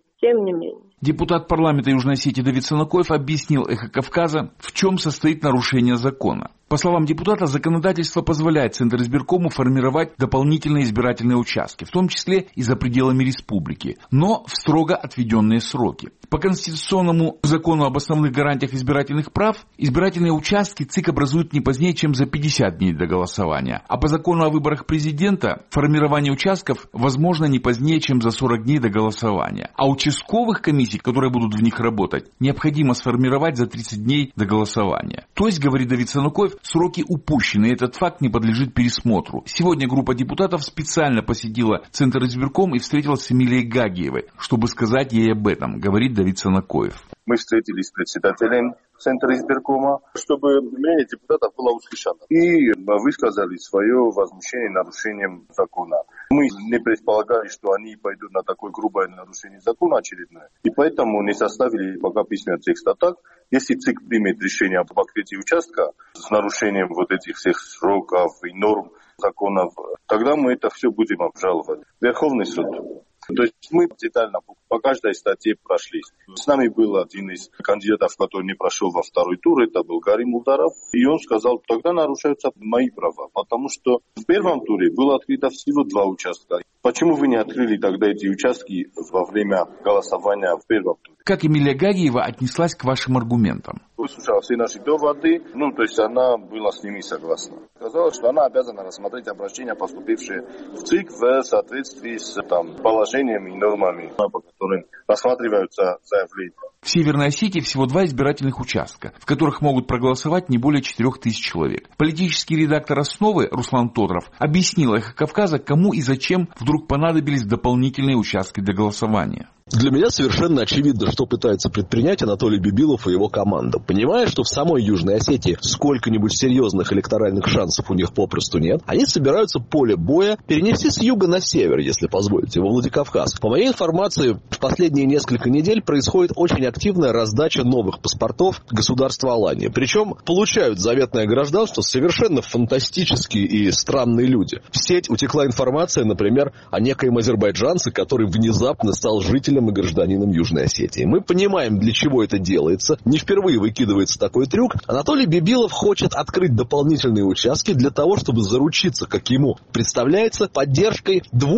Депутат парламента Южной Осетии Давид Санакоев объяснил «Эхо Кавказа», в чем состоит нарушение закона. По словам депутата, законодательство позволяет Центризбиркому формировать дополнительные избирательные участки, в том числе и за пределами республики, но в строго отведенные сроки. По конституционному закону об основных гарантиях избирательных прав, избирательные участки ЦИК образует не позднее, чем за 50 дней до голосования. А по закону о выборах президента формирование участков возможно не позднее, чем за 40 дней до голосования. А участковых комиссий, которые будут в них работать, необходимо сформировать за 30 дней до голосования. То есть, говорит Давид Санакоев, сроки упущены, и этот факт не подлежит пересмотру. Сегодня группа депутатов специально посетила Центр избирком и встретилась с Эмилией Гагиевой, чтобы сказать ей об этом, говорит Давид Санакоев. Мы встретились с председателем Центра избиркома, чтобы мнение депутатов было услышано. И высказали свое возмущение нарушением закона. Мы не предполагали, что они пойдут на такое грубое нарушение закона очередное. И поэтому не составили пока письменный текст. А так, если ЦИК примет решение об открытии участка с нарушением этих всех сроков и норм законов, тогда мы это все будем обжаловать. Верховный суд. То есть мы детально по каждой статье прошлись. С нами был один из кандидатов, который не прошел во второй тур, это был Гарим Мулдаров. И он сказал, тогда нарушаются мои права, потому что в первом туре было открыто всего 2 участка. Почему вы не открыли тогда эти участки во время голосования в первом туре? Как Эмилия Гагиева отнеслась к вашим аргументам? Выслушала все наши доводы, то есть она была с ними согласна. Сказала, что она обязана рассмотреть обращения, поступившие в ЦИК в соответствии с положениями и нормами, по которым рассматриваются заявления. В Северной Осетии всего 2 избирательных участка, в которых могут проголосовать не более 4000 человек. Политический редактор «Основы» Руслан Тодров объяснил «Эхо Кавказа», кому и зачем вдруг понадобились дополнительные участки для голосования. Для меня совершенно очевидно, что пытается предпринять Анатолий Бибилов и его команда. Понимая, что в самой Южной Осетии сколько-нибудь серьезных электоральных шансов у них попросту нет, они собираются поле боя перенести с юга на север, если позволите, во Владикавказ. По моей информации, в последние несколько недель происходит очень активная раздача новых паспортов государства Алании. Причем получают заветное гражданство совершенно фантастические и странные люди. В сеть утекла информация, например, о некоем азербайджанце, который внезапно стал жителем и гражданином Южной Осетии. Мы понимаем, для чего это делается. Не впервые выкидывается такой трюк. Анатолий Бибилов хочет открыть дополнительные участки для того, чтобы заручиться, как ему представляется, поддержкой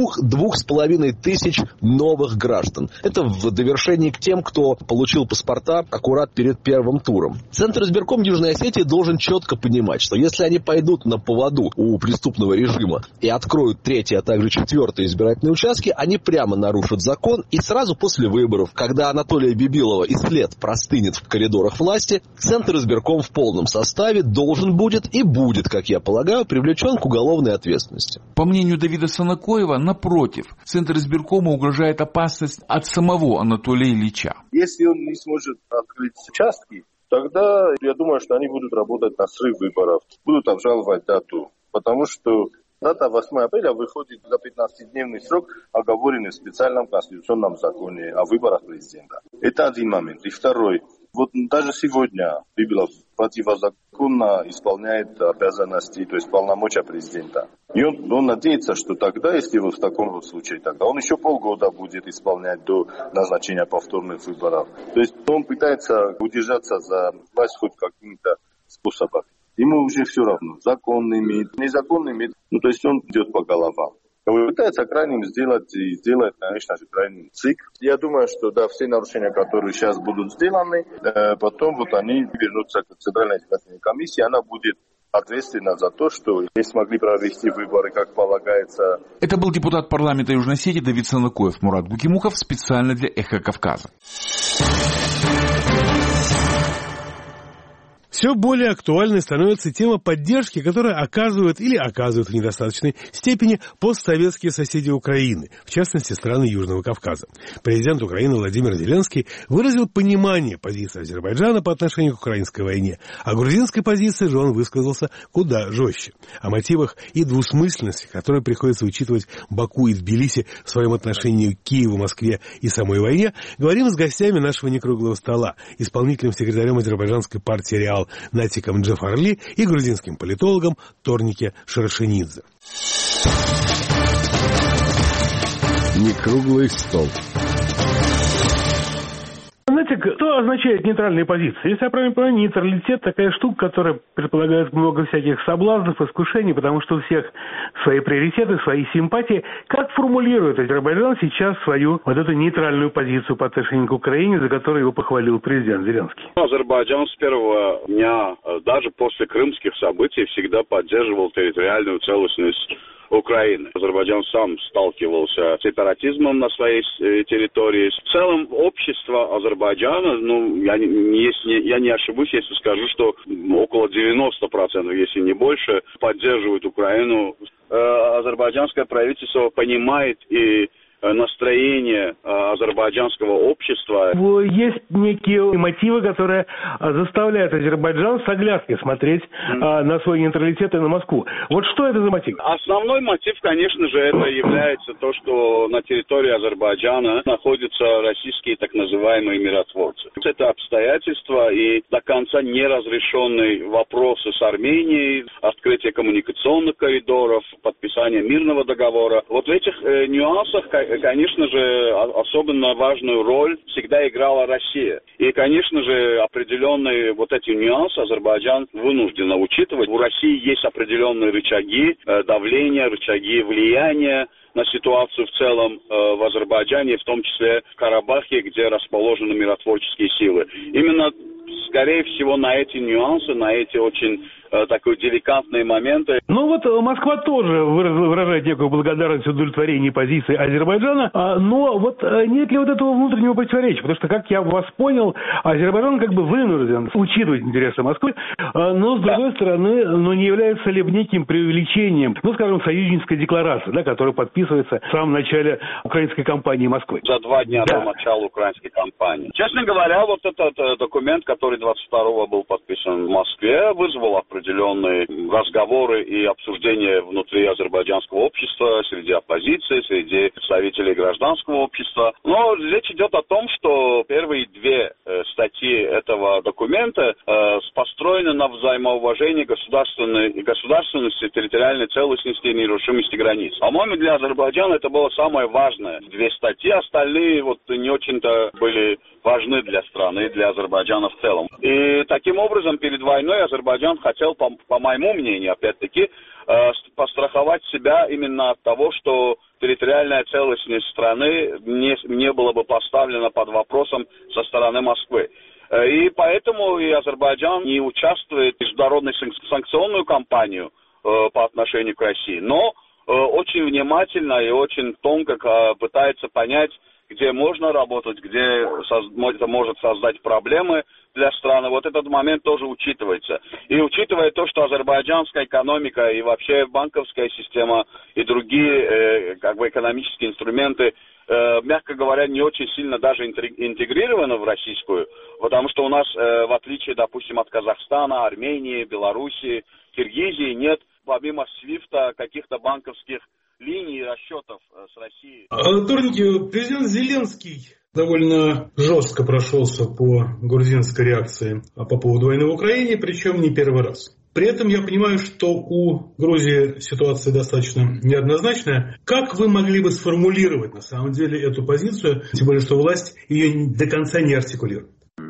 2-2,5 тысяч новых граждан. Это в довершении к тем, кто получил паспорта аккурат перед первым туром. Центр избирком Южной Осетии должен четко понимать, что если они пойдут на поводу у преступного режима и откроют 3-й, а также 4-й избирательные участки, они прямо нарушат закон, и сразу после выборов, когда Анатолия Бибилова и след простынет в коридорах власти, Центр избирком в полном составе должен будет и будет, как я полагаю, привлечен к уголовной ответственности. По мнению Давида Санакоева, напротив, Центр избиркома угрожает опасность от самого Анатолия Ильича. Если он не сможет открыть участки, тогда я думаю, что они будут работать на срыв выборов, будут обжаловать дату, потому что дата 8 апреля выходит за 15-дневный срок, оговоренный в специальном конституционном законе о выборах президента. Это один момент. И второй. Даже сегодня Бибилов противозаконно исполняет обязанности, то есть полномочия президента. И он надеется, что тогда, если в таком случае, тогда он еще полгода будет исполнять до назначения повторных выборов. То есть он пытается удержаться за власть хоть каким-то способом. ему уже все равно, законный МИД, незаконный МИД, то есть он идет по головам. Пытается крайним сделать, и делает, конечно же, крайним ЦИК. Я думаю, что да, все нарушения, которые сейчас будут сделаны, потом они вернутся к Центральной избирательной комиссии, она будет ответственна за то, что не смогли провести выборы, как полагается. Это был депутат парламента Южной Осетии Давид Санакоев. Мурат Гукимухов специально для «Эхо Кавказа». Все более актуальной становится тема поддержки, которую оказывают или оказывают в недостаточной степени постсоветские соседи Украины, в частности, страны Южного Кавказа. Президент Украины Владимир Зеленский выразил понимание позиции Азербайджана по отношению к украинской войне, а грузинской позиции же он высказался куда жестче. О мотивах и двусмысленности, которые приходится учитывать Баку и Тбилиси в своем отношении к Киеву, Москве и самой войне, говорим с гостями нашего некруглого стола, исполнительным секретарем азербайджанской партии «Реал» Натиком Джафарли и грузинским политологом Торнике Шарашенидзе. Некруглый стол. Знаете, что означает нейтральная позиция? Если я правильно понимаю, нейтралитет такая штука, которая предполагает много всяких соблазнов, искушений, потому что у всех свои приоритеты, свои симпатии. Как формулирует Азербайджан сейчас свою вот эту нейтральную позицию по отношению к Украине, за которую его похвалил президент Зеленский? Азербайджан с первого дня, даже после крымских событий, всегда поддерживал территориальную целостность Украины. Азербайджан сам сталкивался с сепаратизмом на своей территории. В целом общество Азербайджана, я не ошибусь, если скажу, что около 90%, если не больше, поддерживают Украину. Азербайджанское правительство понимает и настроение азербайджанского общества. Есть некие мотивы, которые заставляют Азербайджан с оглядкой смотреть на свой нейтралитет и на Москву. Вот что это за мотив? Основной мотив, конечно же, это является то, что на территории Азербайджана находятся российские так называемые миротворцы. Это обстоятельства и до конца неразрешенные вопросы с Арменией, открытие коммуникационных коридоров, подписание мирного договора. Вот в этих нюансах, конечно же, особенно важную роль всегда играла Россия. И, конечно же, определенные вот эти нюансы Азербайджан вынужден учитывать. У России есть определенные рычаги давления, рычаги влияния на ситуацию в целом в Азербайджане, в том числе в Карабахе, где расположены миротворческие силы. Именно, скорее всего, на эти нюансы, на эти очень такие деликатные моменты. Ну вот Москва тоже выражает некую благодарность и удовлетворение позиции Азербайджана, но вот нет ли вот этого внутреннего противоречия? Потому что, как я вас понял, Азербайджан как бы вынужден учитывать интересы Москвы, но с другой стороны, не является ли неким преувеличением, скажем, союзнической декларации, которая подписывается в самом начале украинской кампании Москвы? За 2 дня до начала украинской кампании. Честно говоря, вот этот документ, который 22-го был подписан в Москве, вызвал определенные разговоры и обсуждения внутри азербайджанского общества, среди оппозиции, среди представителей гражданского общества. Но речь идет о том, что первые 2 статьи этого документа построены на взаимоуважении государственности, территориальной целостности и нерушимости границ. По-моему, для Азербайджана это было самое важное. 2 статьи, остальные не очень-то были важны для страны и для Азербайджана в целом. И таким образом перед войной Азербайджан хотел, по моему мнению, опять-таки, постраховать себя именно от того, что территориальная целостность страны не была бы поставлена под вопросом со стороны Москвы. И поэтому и Азербайджан не участвует в международной санкционную кампанию по отношению к России, но очень внимательно и очень тонко пытается понять, где можно работать, где это может создать проблемы для страны. Вот этот момент тоже учитывается. И учитывая то, что азербайджанская экономика и вообще банковская система и другие экономические инструменты, мягко говоря, не очень сильно даже интегрированы в российскую, потому что у нас, в отличие, допустим, от Казахстана, Армении, Белоруссии, Киргизии, нет помимо СВИФТа каких-то банковских линий расчетов с Россией. Торники, президент Зеленский довольно жестко прошелся по грузинской реакции по поводу войны в Украине, причем не первый раз. При этом я понимаю, что у Грузии ситуация достаточно неоднозначная. Как вы могли бы сформулировать на самом деле эту позицию, тем более, что власть ее до конца не артикулирует?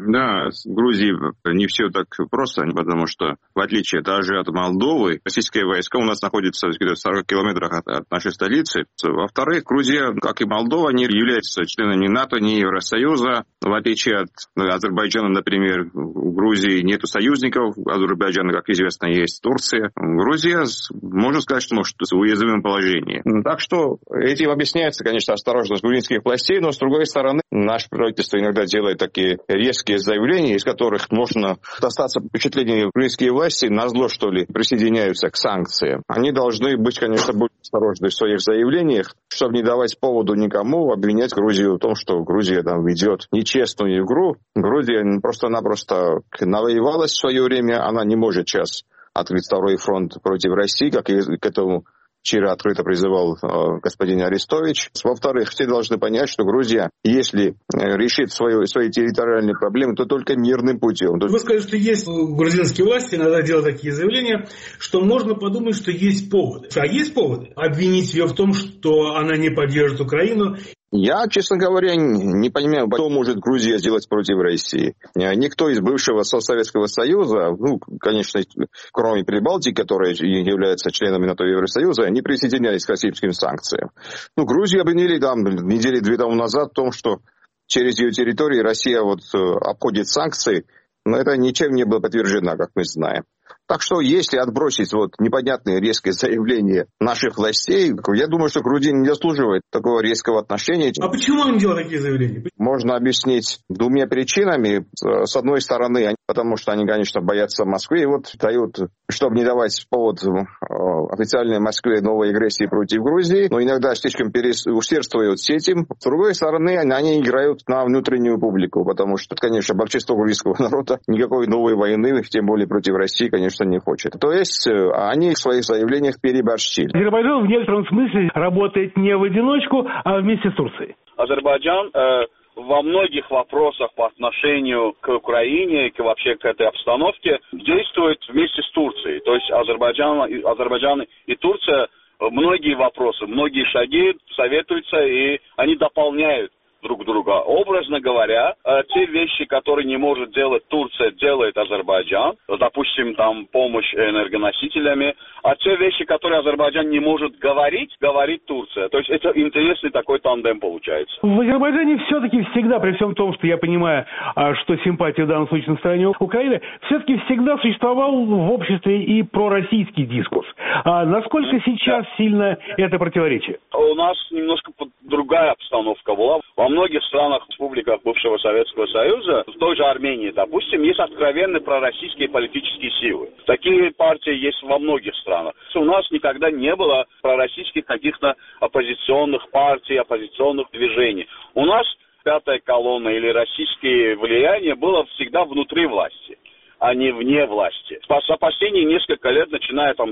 Да, в Грузии не все так просто, потому что, в отличие даже от Молдовы, российские войска у нас находятся в 40 километрах от нашей столицы. Во-вторых, Грузия, как и Молдова, не является членом ни НАТО, ни Евросоюза. В отличие от Азербайджана, например, в Грузии нет союзников. Азербайджана, как известно, есть Турция. Грузия, можно сказать, что в уязвимом положении. Так что этим объясняется, конечно, осторожность грузинских властей, но, с другой стороны, наше правительство иногда делает такие резкие заявления, из которых можно остаться впечатлением, грузинские власти назло, что ли, присоединяются к санкциям. Они должны быть, конечно, более осторожны в своих заявлениях, чтобы не давать поводу никому обвинять Грузию в том, что Грузия там ведет нечестную игру. Грузия просто-напросто навоевалась в свое время, она не может сейчас открыть второй фронт против России, как и к этому вчера открыто призывал господин Арестович. Во-вторых, все должны понять, что Грузия, если решит свои территориальные проблемы, то только мирным путем. Вы сказали, что есть грузинские власти, иногда делают такие заявления, что можно подумать, что есть поводы. А есть поводы обвинить ее в том, что она не поддержит Украину? Я, честно говоря, не понимаю, что может Грузия сделать против России. Никто из бывшего Советского Союза, конечно, кроме Прибалтики, которая является членами НАТО и Евросоюза, не присоединялись к российским санкциям. Грузию обвинили недели 2 тому назад в том, что через ее территорию Россия обходит санкции, но это ничем не было подтверждено, как мы знаем. Так что, если отбросить непонятные резкие заявления наших властей, я думаю, что Грузия не заслуживает такого резкого отношения. А почему они делают такие заявления? Можно объяснить 2 причинами. С одной стороны, потому что они, конечно, боятся Москвы и дают, чтобы не давать повод официальной Москве новой агрессии против Грузии, но иногда слишком усердствуют с этим. С другой стороны, они играют на внутреннюю публику, потому что, конечно, большинство грузинского народа никакой новой войны, тем более против России, конечно, не хочет. То есть они в своих заявлениях переборщили. Азербайджан в некотором смысле работает не в одиночку, а вместе с Турцией. Азербайджан во многих вопросах по отношению к Украине и вообще к этой обстановке действует вместе с Турцией. То есть Азербайджан и Турция многие вопросы, многие шаги советуются, и они дополняют друг друга. Образно говоря, те вещи, которые не может делать Турция, делает Азербайджан, допустим, там помощь энергоносителями, а те вещи, которые Азербайджан не может говорить, говорит Турция. То есть это интересный такой тандем получается. В Азербайджане все-таки всегда, при всем том, что я понимаю, что симпатия в данном случае на стороне Украины, все-таки всегда существовал в обществе и пророссийский дискурс. А насколько сейчас сильно это противоречие? У нас немножко другая обстановка была. Во многих странах, республиках бывшего Советского Союза, в той же Армении, допустим, есть откровенно пророссийские политические силы. Такие партии есть во многих странах. У нас никогда не было пророссийских каких-то оппозиционных партий, оппозиционных движений. У нас пятая колонна или российские влияния было всегда внутри власти, а не вне власти. За последние несколько лет, начиная с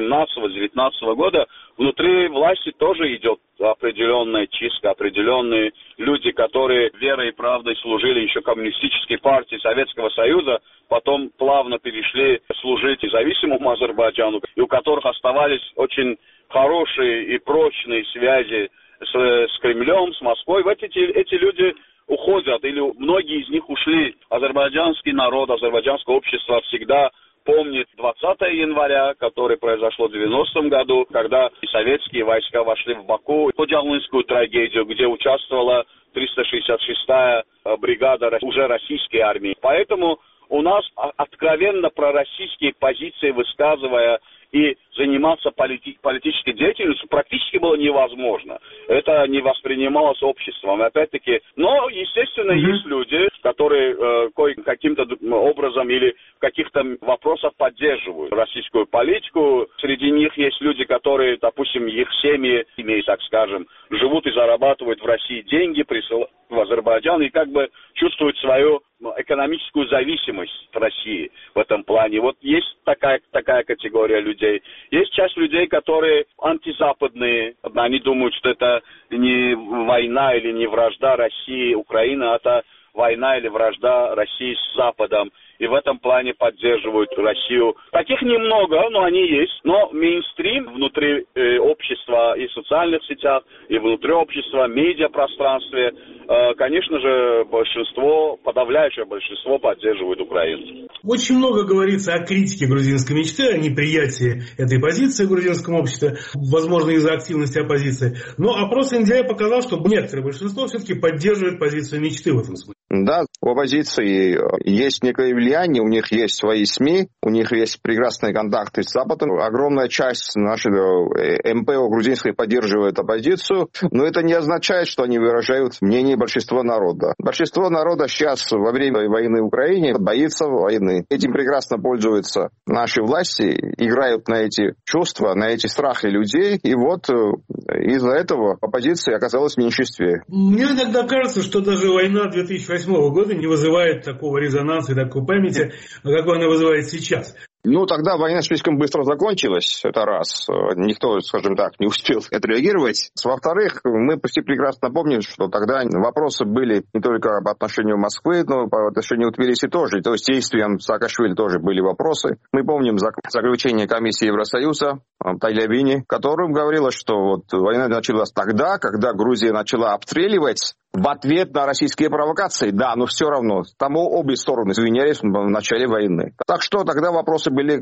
18-19 года, внутри власти тоже идет определенная чистка, определенные люди, которые верой и правдой служили еще коммунистической партии Советского Союза, потом плавно перешли служить независимому Азербайджану, и у которых оставались очень хорошие и прочные связи с Кремлем, с Москвой. Эти люди уходят, или многие из них ушли. Азербайджанский народ, азербайджанское общество всегда помнит 20 января, которое произошло в 90-м году, когда советские войска вошли в Баку, Подялынскую трагедию, где участвовала 366-я бригада уже российской армии. Поэтому у нас откровенно пророссийские позиции, высказывая и заниматься политической деятельностью, практически было невозможно. Это не воспринималось обществом. Опять-таки, но, естественно, есть люди, которые каким-то образом или в каких-то вопросах поддерживают российскую политику. Среди них есть люди, которые, допустим, их семьи, так скажем, живут и зарабатывают в России деньги, присылают в Азербайджан и как бы чувствуют свою экономическую зависимость от России в этом плане. Вот есть такая категория людей. Есть часть людей, которые антизападные. Они думают, что это не война или не вражда России и Украины, а это война или вражда России с Западом. и в этом плане поддерживают Россию. Таких немного, но они есть. Но мейнстрим внутри общества и в социальных сетях, и внутри общества, медиапространстве, конечно же, большинство, подавляющее большинство поддерживает Украину. Очень много говорится о критике грузинской мечты, о неприятии этой позиции в грузинском обществе, возможно, из-за активности оппозиции. Но опрос Индия показал, что некоторое большинство все-таки поддерживает позицию мечты в этом смысле. Да, у оппозиции есть некое влияние, у них есть свои СМИ, у них есть прекрасные контакты с Западом. Огромная часть нашего МПО грузинской поддерживает оппозицию, но это не означает, что они выражают мнение большинства народа. Большинство народа сейчас во время войны в Украине боится войны. Этим прекрасно пользуются наши власти, играют на эти чувства, на эти страхи людей, и вот из-за этого оппозиция оказалась в меньшинстве. Мне иногда кажется, что даже война 2008 года не вызывает такого резонанса и такой памяти, какой она вызывает сейчас. Ну, тогда война слишком быстро закончилась, это раз. Никто, скажем так, не успел отреагировать. Во-вторых, мы почти прекрасно помним, что тогда вопросы были не только по отношению Москвы, но по отношению Тбилиси тоже. То есть действиям Саакашвили тоже были вопросы. Мы помним заключение комиссии Евросоюза Тайлявини, в котором говорилось, что вот война началась тогда, когда Грузия начала обстреливать в ответ на российские провокации. Да, но все равно. Там обе стороны извинялись в начале войны. Так что тогда вопросы были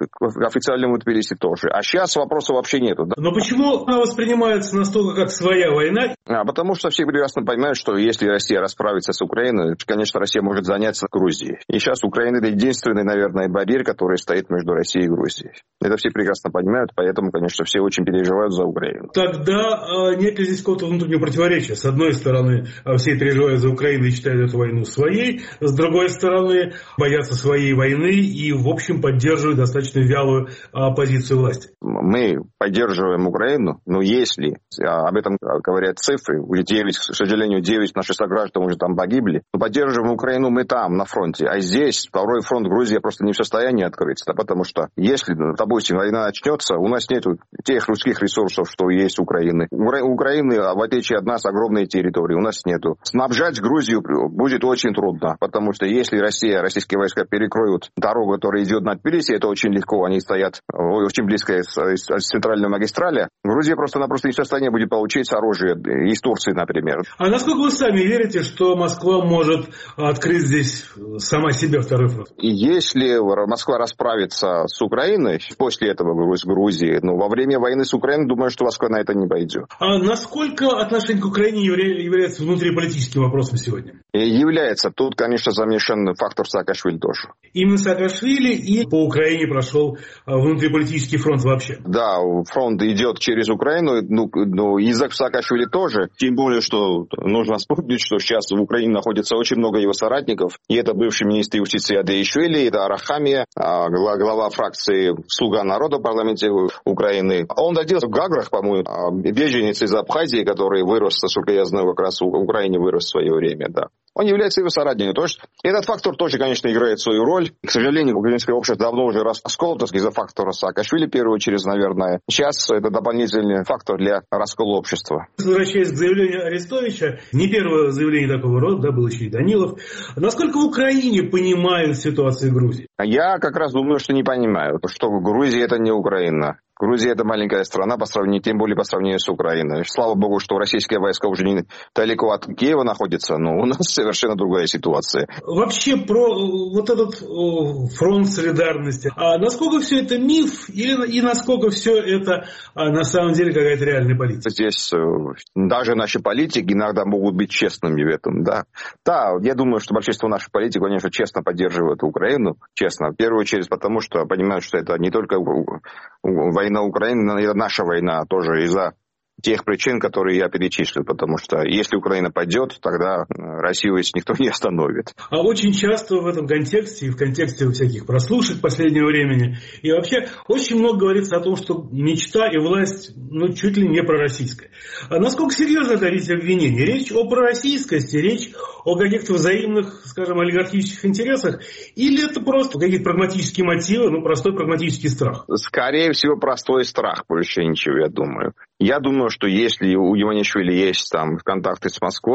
к официальному Тбилиси тоже. А сейчас вопросов вообще нету. Да? Но почему она воспринимается настолько как своя война? Потому что все прекрасно понимают, что если Россия расправится с Украиной, конечно, Россия может заняться Грузией. И сейчас Украина — это единственный, наверное, барьер, который стоит между Россией и Грузией. Это все прекрасно понимают, поэтому, конечно, все очень переживают за Украину. Тогда нет ли здесь какого-то внутреннего противоречия? С одной стороны, все переживают за Украину и считают эту войну своей. С другой стороны, боятся своей войны и, в общем, поддерживают достаточно вялую позицию власти. Мы поддерживаем Украину, но если, об этом говорят цифры, уже 9, к сожалению, 9 наших сограждан уже там погибли, но поддерживаем Украину мы там, на фронте. А здесь, второй фронт, Грузия просто не в состоянии открыть. Да, потому что если, допустим, война начнется, у нас нет тех людских ресурсов, что есть у Украины. У Украины, в отличие от нас, огромные территории. У нас нету. Снабжать Грузию будет очень трудно, потому что если российские войска перекроют дорогу, которая идет на Тбилиси, это очень легко, они стоят очень близко от центральной магистрали. Грузия просто-напросто не в состоянии будет получить оружие из Турции, например. А насколько вы сами верите, что Москва может открыть здесь сама себе второй фронт? Если Москва расправится с Украиной, после этого с Грузией, во время войны с Украиной, думаю, что Москва на это не пойдет. А насколько отношение к Украине является внутриполитическим вопросом сегодня? Является. Тут, конечно, замешан фактор Саакашвили тоже. Именно Саакашвили и по Украине прошел внутриполитический фронт вообще? Да, фронт идет через Украину, но из-за Саакашвили тоже. Тем более, что нужно вспомнить, что сейчас в Украине находится очень много его соратников. И это бывший министр юстиции Адеишвили, это Арахамия, глава фракции «Слуга народа» в парламенте Украины. Он родился в Гаграх, по-моему, беженец из Абхазии, который вырос, насколько я знаю, как раз в Украине вырос в свое время, да. Он является его соратником. То есть этот фактор тоже, конечно, играет свою роль. К сожалению, украинское общество давно уже расколото из-за фактора Саакашвили, в первую очередь, наверное. Сейчас это дополнительный фактор для раскола общества. Возвращаясь к заявлению Арестовича, не первое заявление такого рода, да, был еще и Данилов. Насколько в Украине понимают ситуацию Грузии? Я как раз думаю, что не понимаю, что Грузия — это не Украина. Грузия — это маленькая страна, тем более по сравнению с Украиной. Слава богу, что российские войска уже не далеко от Киева находятся, но у нас совершенно другая ситуация. Вообще про вот этот фронт солидарности. А насколько все это миф и насколько все это на самом деле какая-то реальная политика? Здесь даже наши политики иногда могут быть честными в этом, да. Да, я думаю, что большинство наших политиков, конечно, честно поддерживают Украину, честно. В первую очередь потому, что понимают, что это не только война Украины, но и наша война тоже из-за тех причин, которые я перечислил, потому что если Украина пойдет, тогда Россию ведь никто не остановит. А очень часто в этом контексте, и в контексте всяких прослушек последнего времени, и вообще очень много говорится о том, что мечта и власть, чуть ли не пророссийская. А насколько серьезно это эти обвинения? Речь о пророссийскости, речь о каких-то взаимных, скажем, олигархических интересах, или это просто какие-то прагматические мотивы, простой прагматический страх? Скорее всего, простой страх, больше ничего, я думаю. Я думаю, что если у Иванишвили есть там контакты с Москвой,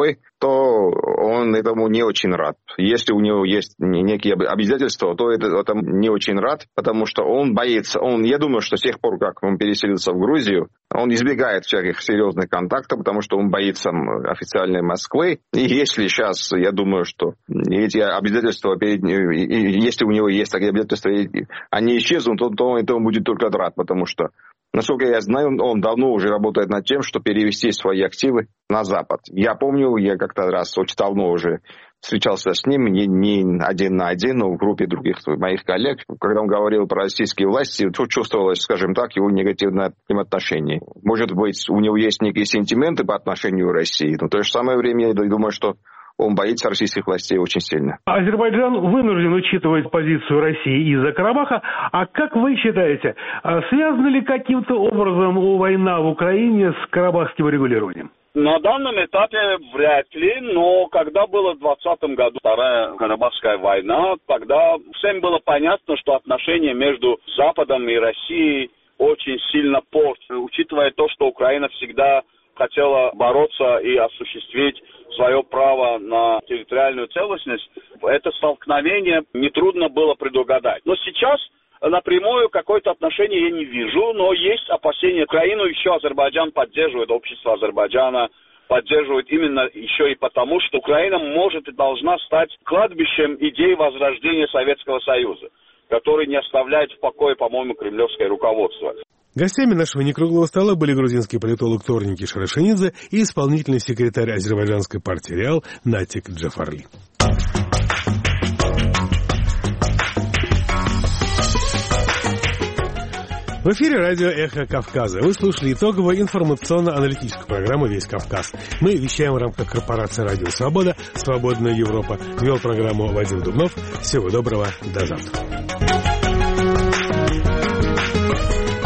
то он этому не очень рад. Если у него есть некие обязательства, то это не очень рад, потому что он боится. Я думаю, что с тех пор, как он переселился в Грузию, он избегает всяких серьезных контактов, потому что он боится официальной Москвы. И если сейчас, я думаю, что эти обязательства, если у него есть такие обязательства, они исчезнут, то он будет только рад, потому что, насколько я знаю, он давно уже работает над тем, чтобы перевести свои активы на Запад. Я помню, я как-то раз очень давно уже встречался с ним, не один на один, но в группе других моих коллег. Когда он говорил про российские власти, то чувствовалось, скажем так, его негативное отношение. Может быть, у него есть некие сентименты по отношению к России, но в то же самое время я думаю, что он боится российских властей очень сильно. Азербайджан вынужден учитывать позицию России из-за Карабаха. А как вы считаете, связана ли каким-то образом война в Украине с карабахским регулированием? На данном этапе вряд ли, но когда была в 2020 году Вторая Карабахская война, тогда всем было понятно, что отношения между Западом и Россией очень сильно портятся, учитывая то, что Украина всегда хотела бороться и осуществить свое право на территориальную целостность. Это столкновение нетрудно было предугадать. Но сейчас напрямую какое-то отношение я не вижу, но есть опасения. Украину еще Азербайджан поддерживает, общество Азербайджана поддерживает именно еще и потому, что Украина может и должна стать кладбищем идей возрождения Советского Союза, который не оставляет в покое, по-моему, кремлевское руководство. Гостями нашего некруглого стола были грузинский политолог Торники Шарашенидзе и исполнительный секретарь азербайджанской партии «Реал» Натик Джафарли. В эфире радио «Эхо Кавказа». Вы слушали итоговую информационно-аналитическую программу «Весь Кавказ». Мы вещаем в рамках корпорации «Радио Свобода», «Свободная Европа». Вел программу Вадим Дубнов. Всего доброго. До завтра.